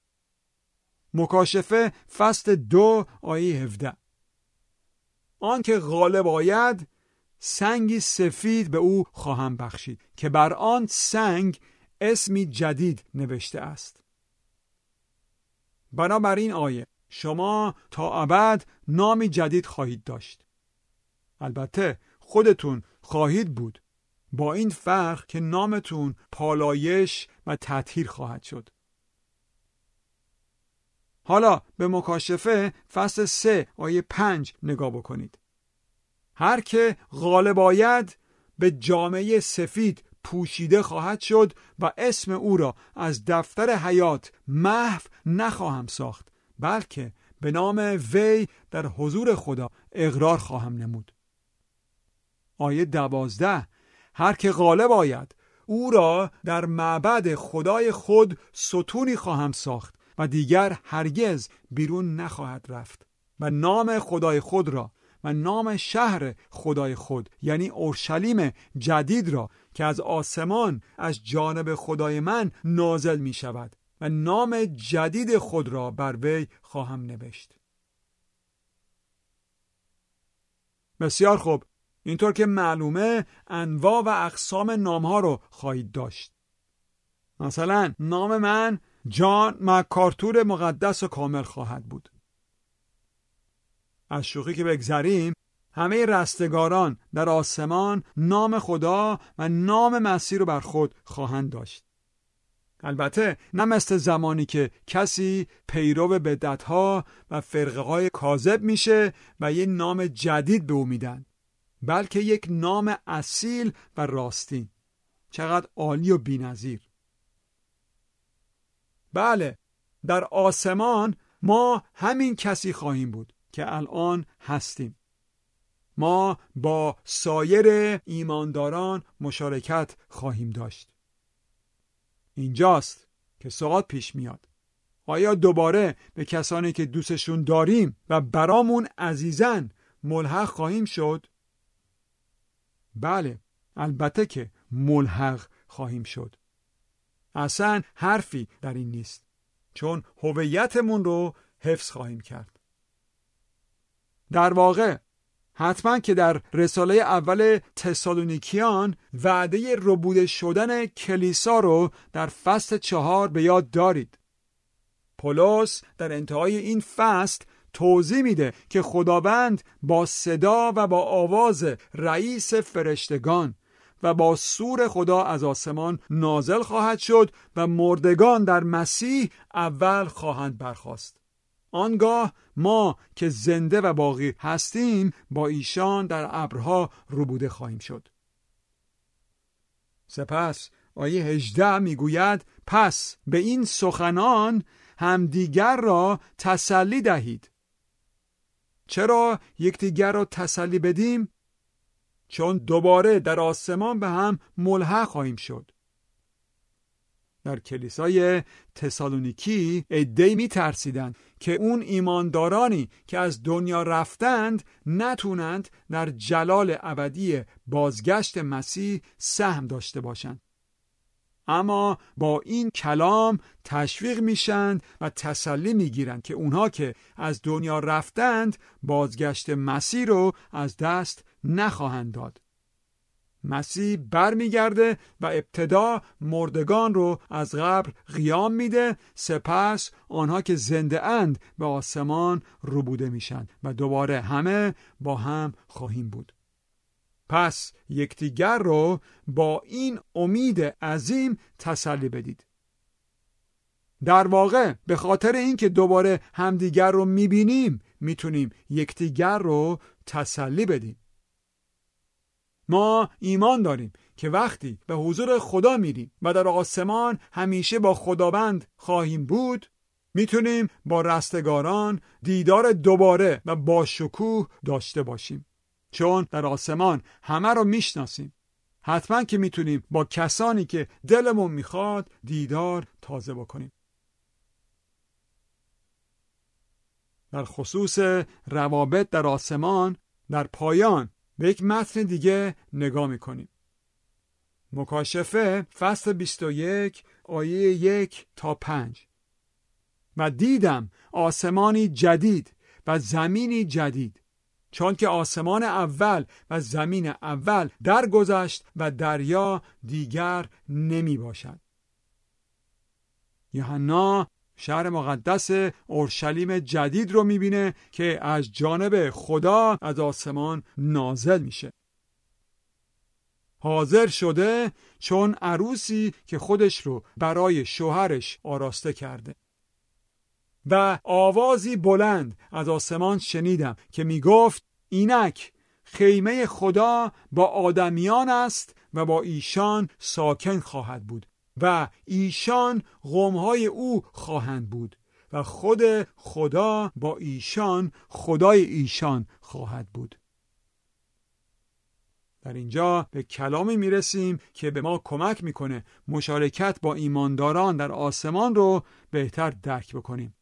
مکاشفه فصل 2 آیه 17. آن که غالب آید سنگی سفید به او خواهم بخشید که بر آن سنگ اسمی جدید نوشته است. بنابراین آیه شما تا ابد نامی جدید خواهید داشت. البته خودتون خواهید بود، با این فرق که نامتون پالایش و تطهیر خواهد شد. حالا به مکاشفه فصل 3 آیه 5 نگاه بکنید. هر که غالب آید به جامعه سفید پوشیده خواهد شد و اسم او را از دفتر حیات محو نخواهم ساخت، بلکه به نام وی در حضور خدا اقرار خواهم نمود. آیه 12. هر که غالب آید او را در معبد خدای خود ستونی خواهم ساخت و دیگر هرگز بیرون نخواهد رفت و نام خدای خود را و نام شهر خدای خود یعنی اورشلیم جدید را که از آسمان از جانب خدای من نازل می شود و نام جدید خود را بر وی خواهم نوشت. بسیار خوب، اینطور که معلومه انواع و اقسام نامها رو خواهید داشت. مثلا نام من جان مکارتور مقدس و کامل خواهد بود. از شوخی که بگذریم، همه رستگاران در آسمان نام خدا و نام مسیح رو بر خود خواهند داشت. البته نه مثل زمانی که کسی پیرو بدعت‌ها و فرقه‌های کاذب میشه و یه نام جدید به او میدن، بلکه یک نام اصیل و راستین. چقدر عالی و بی‌نظیر. بله، در آسمان ما همین کسی خواهیم بود که الان هستیم. ما با سایر ایمانداران مشارکت خواهیم داشت. اینجاست که سوال پیش میاد. آیا دوباره به کسانی که دوستشون داریم و برامون عزیزن ملحق خواهیم شد؟ بله، البته که ملحق خواهیم شد. اصلا حرفی در این نیست، چون هویتمون رو حفظ خواهیم کرد. در واقع حتما که در رساله اول تسالونیکیان وعده ربوده شدن کلیسا رو در فصل 4 به یاد دارید. پولس در انتهای این فصل توضیح میده که خداوند با صدا و با آواز رئیس فرشتگان و با سور خدا از آسمان نازل خواهد شد و مردگان در مسیح اول خواهند برخاست. آنگاه ما که زنده و باقی هستیم با ایشان در ابرها روبوده خواهیم شد. سپس آیه 18 میگوید پس به این سخنان همدیگر را تسلی دهید. چرا یکدیگر را تسلی بدیم؟ چون دوباره در آسمان به هم ملحق خواهیم شد. در کلیسای تسالونیکی عده‌ای می‌ترسیدند که اون ایماندارانی که از دنیا رفتند نتونند در جلال ابدی بازگشت مسیح سهم داشته باشند. اما با این کلام تشویق میشن و تسلی میگیرند که اونها که از دنیا رفتند بازگشت مسیح رو از دست نخواهند داد. مسیح برمیگرده و ابتدا مردگان رو از قبر قیام میده، سپس آنها که زنده اند به آسمان روبوده میشن و دوباره همه با هم خواهیم بود. پس یکدیگر رو با این امید عظیم تسلی بدید. در واقع به خاطر اینکه دوباره همدیگر رو میبینیم میتونیم یکدیگر رو تسلی بدیم. ما ایمان داریم که وقتی به حضور خدا میریم و در آسمان همیشه با خداوند خواهیم بود، میتونیم با رستگاران دیدار دوباره و با شکوه داشته باشیم. چون در آسمان همه رو میشناسیم. حتما که میتونیم با کسانی که دلمون میخواد دیدار تازه بکنیم. در خصوص روابط در آسمان در پایان به یک متن دیگه نگاه میکنیم. مکاشفه فصل 21 آیه 1 تا 5. و دیدم آسمانی جدید و زمینی جدید، چون که آسمان اول و زمین اول درگذشت و دریا دیگر نمی باشد. یوحنا شهر مقدس اورشلیم جدید رو میبینه که از جانب خدا از آسمان نازل میشه. حاضر شده چون عروسی که خودش رو برای شوهرش آراسته کرده. و آوازی بلند از آسمان شنیدم که میگفت اینک خیمه خدا با آدمیان است و با ایشان ساکن خواهد بود و ایشان قومهای او خواهند بود و خود خدا با ایشان خدای ایشان خواهد بود. در اینجا به کلامی میرسیم که به ما کمک میکنه مشارکت با ایمانداران در آسمان رو بهتر درک بکنیم.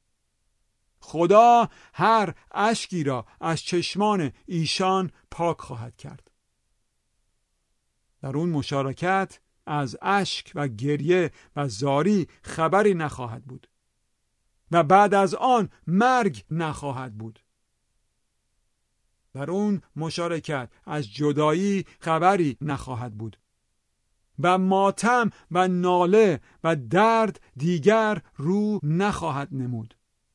خدا هر اشکی را از چشمان ایشان پاک خواهد کرد. در اون مشارکت از اشک و گریه و زاری خبری نخواهد بود و بعد از آن مرگ نخواهد بود. در اون مشارکت از جدایی خبری نخواهد بود و ماتم و ناله و درد دیگر رو نخواهد نمود.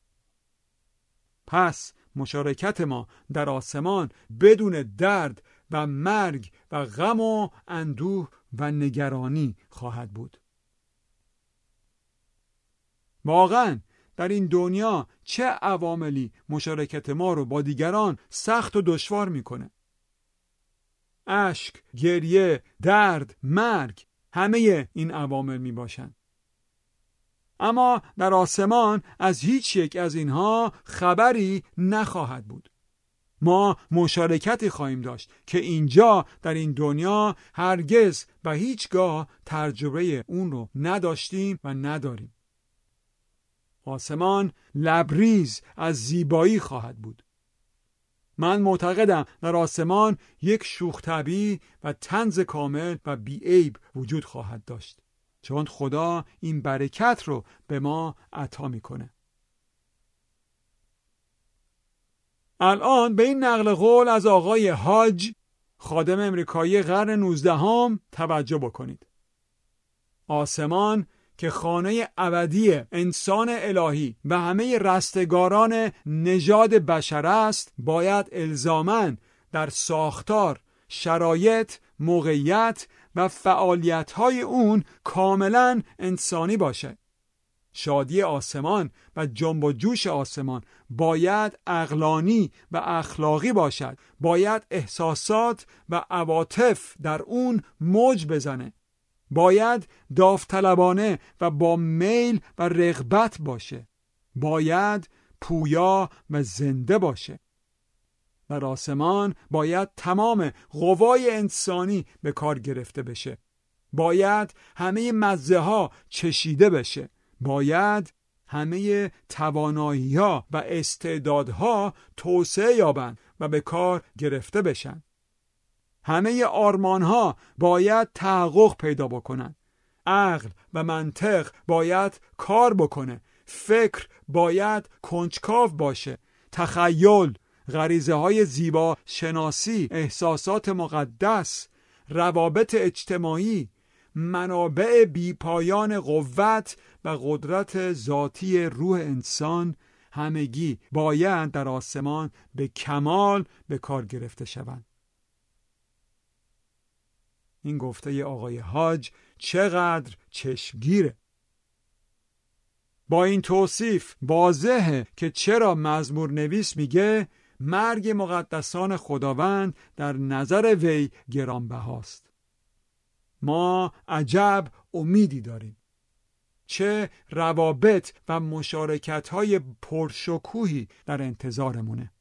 پس مشارکت ما در آسمان بدون درد و مرگ و غم و اندوه و نگرانی خواهد بود. واقعاً در این دنیا چه عواملی مشارکت ما رو با دیگران سخت و دشوار میکنه؟ اشک، گریه، درد، مرگ، همه این عوامل می باشند. اما در آسمان از هیچ یک از اینها خبری نخواهد بود. ما مشارکتی خواهیم داشت که اینجا در این دنیا هرگز و هیچگاه تجربه اون رو نداشتیم و نداریم. آسمان لبریز از زیبایی خواهد بود. من معتقدم در آسمان یک شوخ طبعی و طنز کامل و بی‌عیب وجود خواهد داشت، چون خدا این برکت رو به ما عطا میکنه. الان به این نقل قول از آقای هاج، خادم امریکایی قرن 19 توجه بکنید. آسمان که خانه ابدی انسان الهی و همه رستگاران نژاد بشر است، باید الزاماً در ساختار، شرایط، موقعیت و فعالیت‌های اون کاملاً انسانی باشه. شادی آسمان و جنب و جوش آسمان باید عقلانی و اخلاقی باشد. باید احساسات و عواطف در اون موج بزنه. باید داوطلبانه و با میل و رغبت باشه. باید پویا و زنده باشه. در آسمان باید تمام قوای انسانی به کار گرفته بشه. باید همه مزه ها چشیده بشه. باید همه توانایی‌ها و استعدادها توسعه یابند و به کار گرفته بشن. همه آرمان‌ها باید تحقق پیدا بکنن. عقل و منطق باید کار بکنه. فکر باید کنجکاو باشه. تخیل، غریزه‌های زیبا شناسی، احساسات مقدس، روابط اجتماعی، منابع بیپایان قوت و قدرت ذاتی روح انسان همگی باید در آسمان به کمال به کار گرفته شوند. این گفته آقای حاج چقدر چشمگیره. با این توصیف واضحه که چرا مزمور نویس میگه مرگ مقدسان خداوند در نظر وی گرانبهاست. ما عجب امیدی داریم. چه روابط و مشارکت‌های پرشکوهی در انتظارمونه.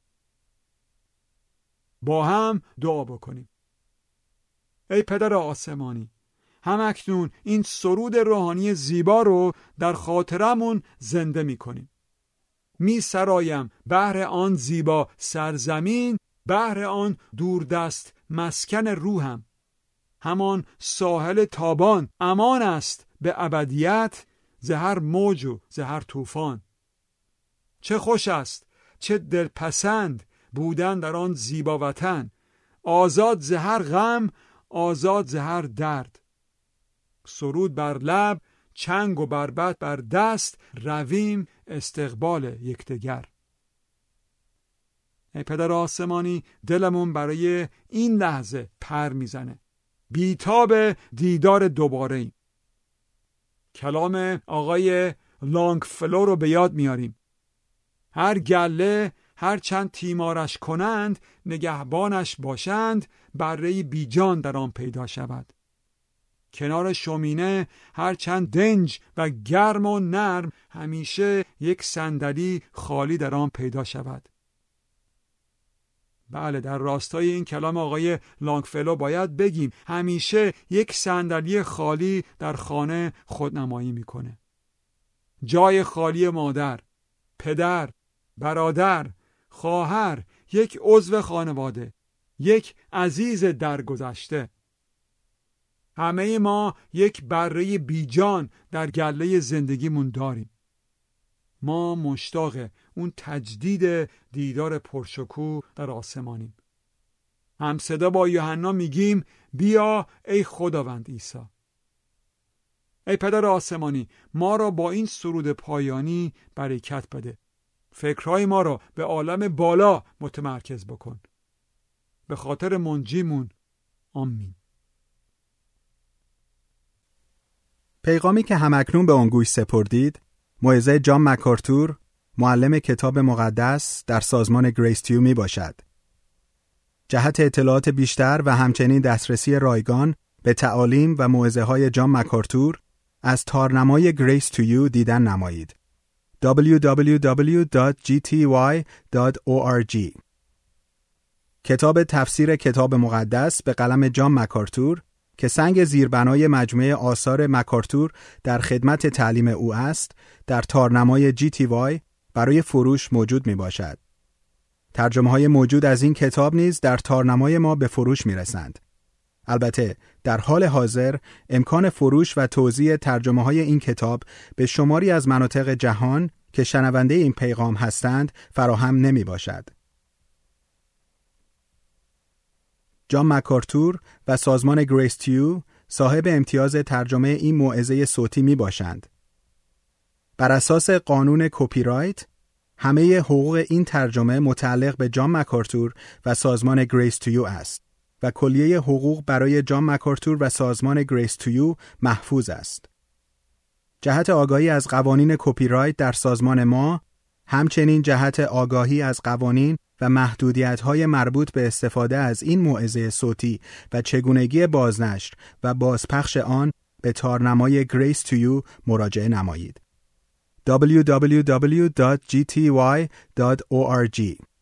با هم دعا بکنیم. ای پدر آسمانی، همکنون این سرود روحانی زیبا رو در خاطرمون زنده می‌کنیم. می‌سرایم بهر آن زیبا سرزمین، بهر آن دوردست مسکن روحم. همان ساحل تابان امان است به ابدیت، ز هر موج و ز هر طوفان. چه خوش است، چه دلپسند بودن در آن زیبا وطن، آزاد ز هر غم، آزاد ز هر درد. سرود بر لب، چنگ و بربط بر دست، رویم استقبال یکدیگر. ای پدر آسمانی، دلمون برای این لحظه پر میزنه. بیتاب دیدار دوباره ایم. کلام آقای لانگفلو رو به یاد میاریم. هر گله هر چند تیمارش کنند، نگهبانش باشند، بره بیجان در آن پیدا شود. کنار شومینه هر چند دنج و گرم و نرم، همیشه یک صندلی خالی در آن پیدا شود. بله، در راستای این کلام آقای لانگفلو باید بگیم همیشه یک صندلی خالی در خانه خودنمایی میکنه. جای خالی مادر، پدر، برادر، خواهر، یک عضو خانواده، یک عزیز درگذشته. همه ما یک بره بیجان در گله زندگیمون داریم. ما مشتاق اون تجدید دیدار پرشکوه در آسمانیم. همصدا با یوحنا میگیم بیا ای خداوند عیسی. ای پدر آسمانی، ما را با این سرود پایانی برکت بده. فکرهای ما را به عالم بالا متمرکز بکن. به خاطر منجیمون آمین. پیغامی که همکنون به آن گوش سپردید موعظه جان مکارتور، معلم کتاب مقدس در سازمان گریس تیو می باشد. جهت اطلاعات بیشتر و همچنین دسترسی رایگان به تعالیم و موعظه های جان مکارتور از تارنمای گریس تیو دیدن نمایید. www.gty.org. کتاب تفسیر کتاب مقدس به قلم جان مکارتور که سنگ زیربنای مجموعه آثار مکارتور در خدمت تعلیم او است، در تارنمای GTY برای فروش موجود می باشد. ترجمه های موجود از این کتاب نیز در تارنمای ما به فروش می رسند. البته در حال حاضر امکان فروش و توزیع ترجمه های این کتاب به شماری از مناطق جهان که شنونده این پیغام هستند فراهم نمی باشد. جان مکارتور و سازمان گریس تیو صاحب امتیاز ترجمه این موعظه صوتی می باشند. بر اساس قانون کپی رایت، همه حقوق این ترجمه متعلق به جان مکارتور و سازمان گریس تو یو است و کلیه حقوق برای جان مکارتور و سازمان گریس تو یو محفوظ است. جهت آگاهی از قوانین کپی رایت در سازمان ما، همچنین جهت آگاهی از قوانین و محدودیت‌های مربوط به استفاده از این موعظه صوتی و چگونگی بازنشر و بازپخش آن به تارنمای Grace to You مراجعه نمایید. www.gty.org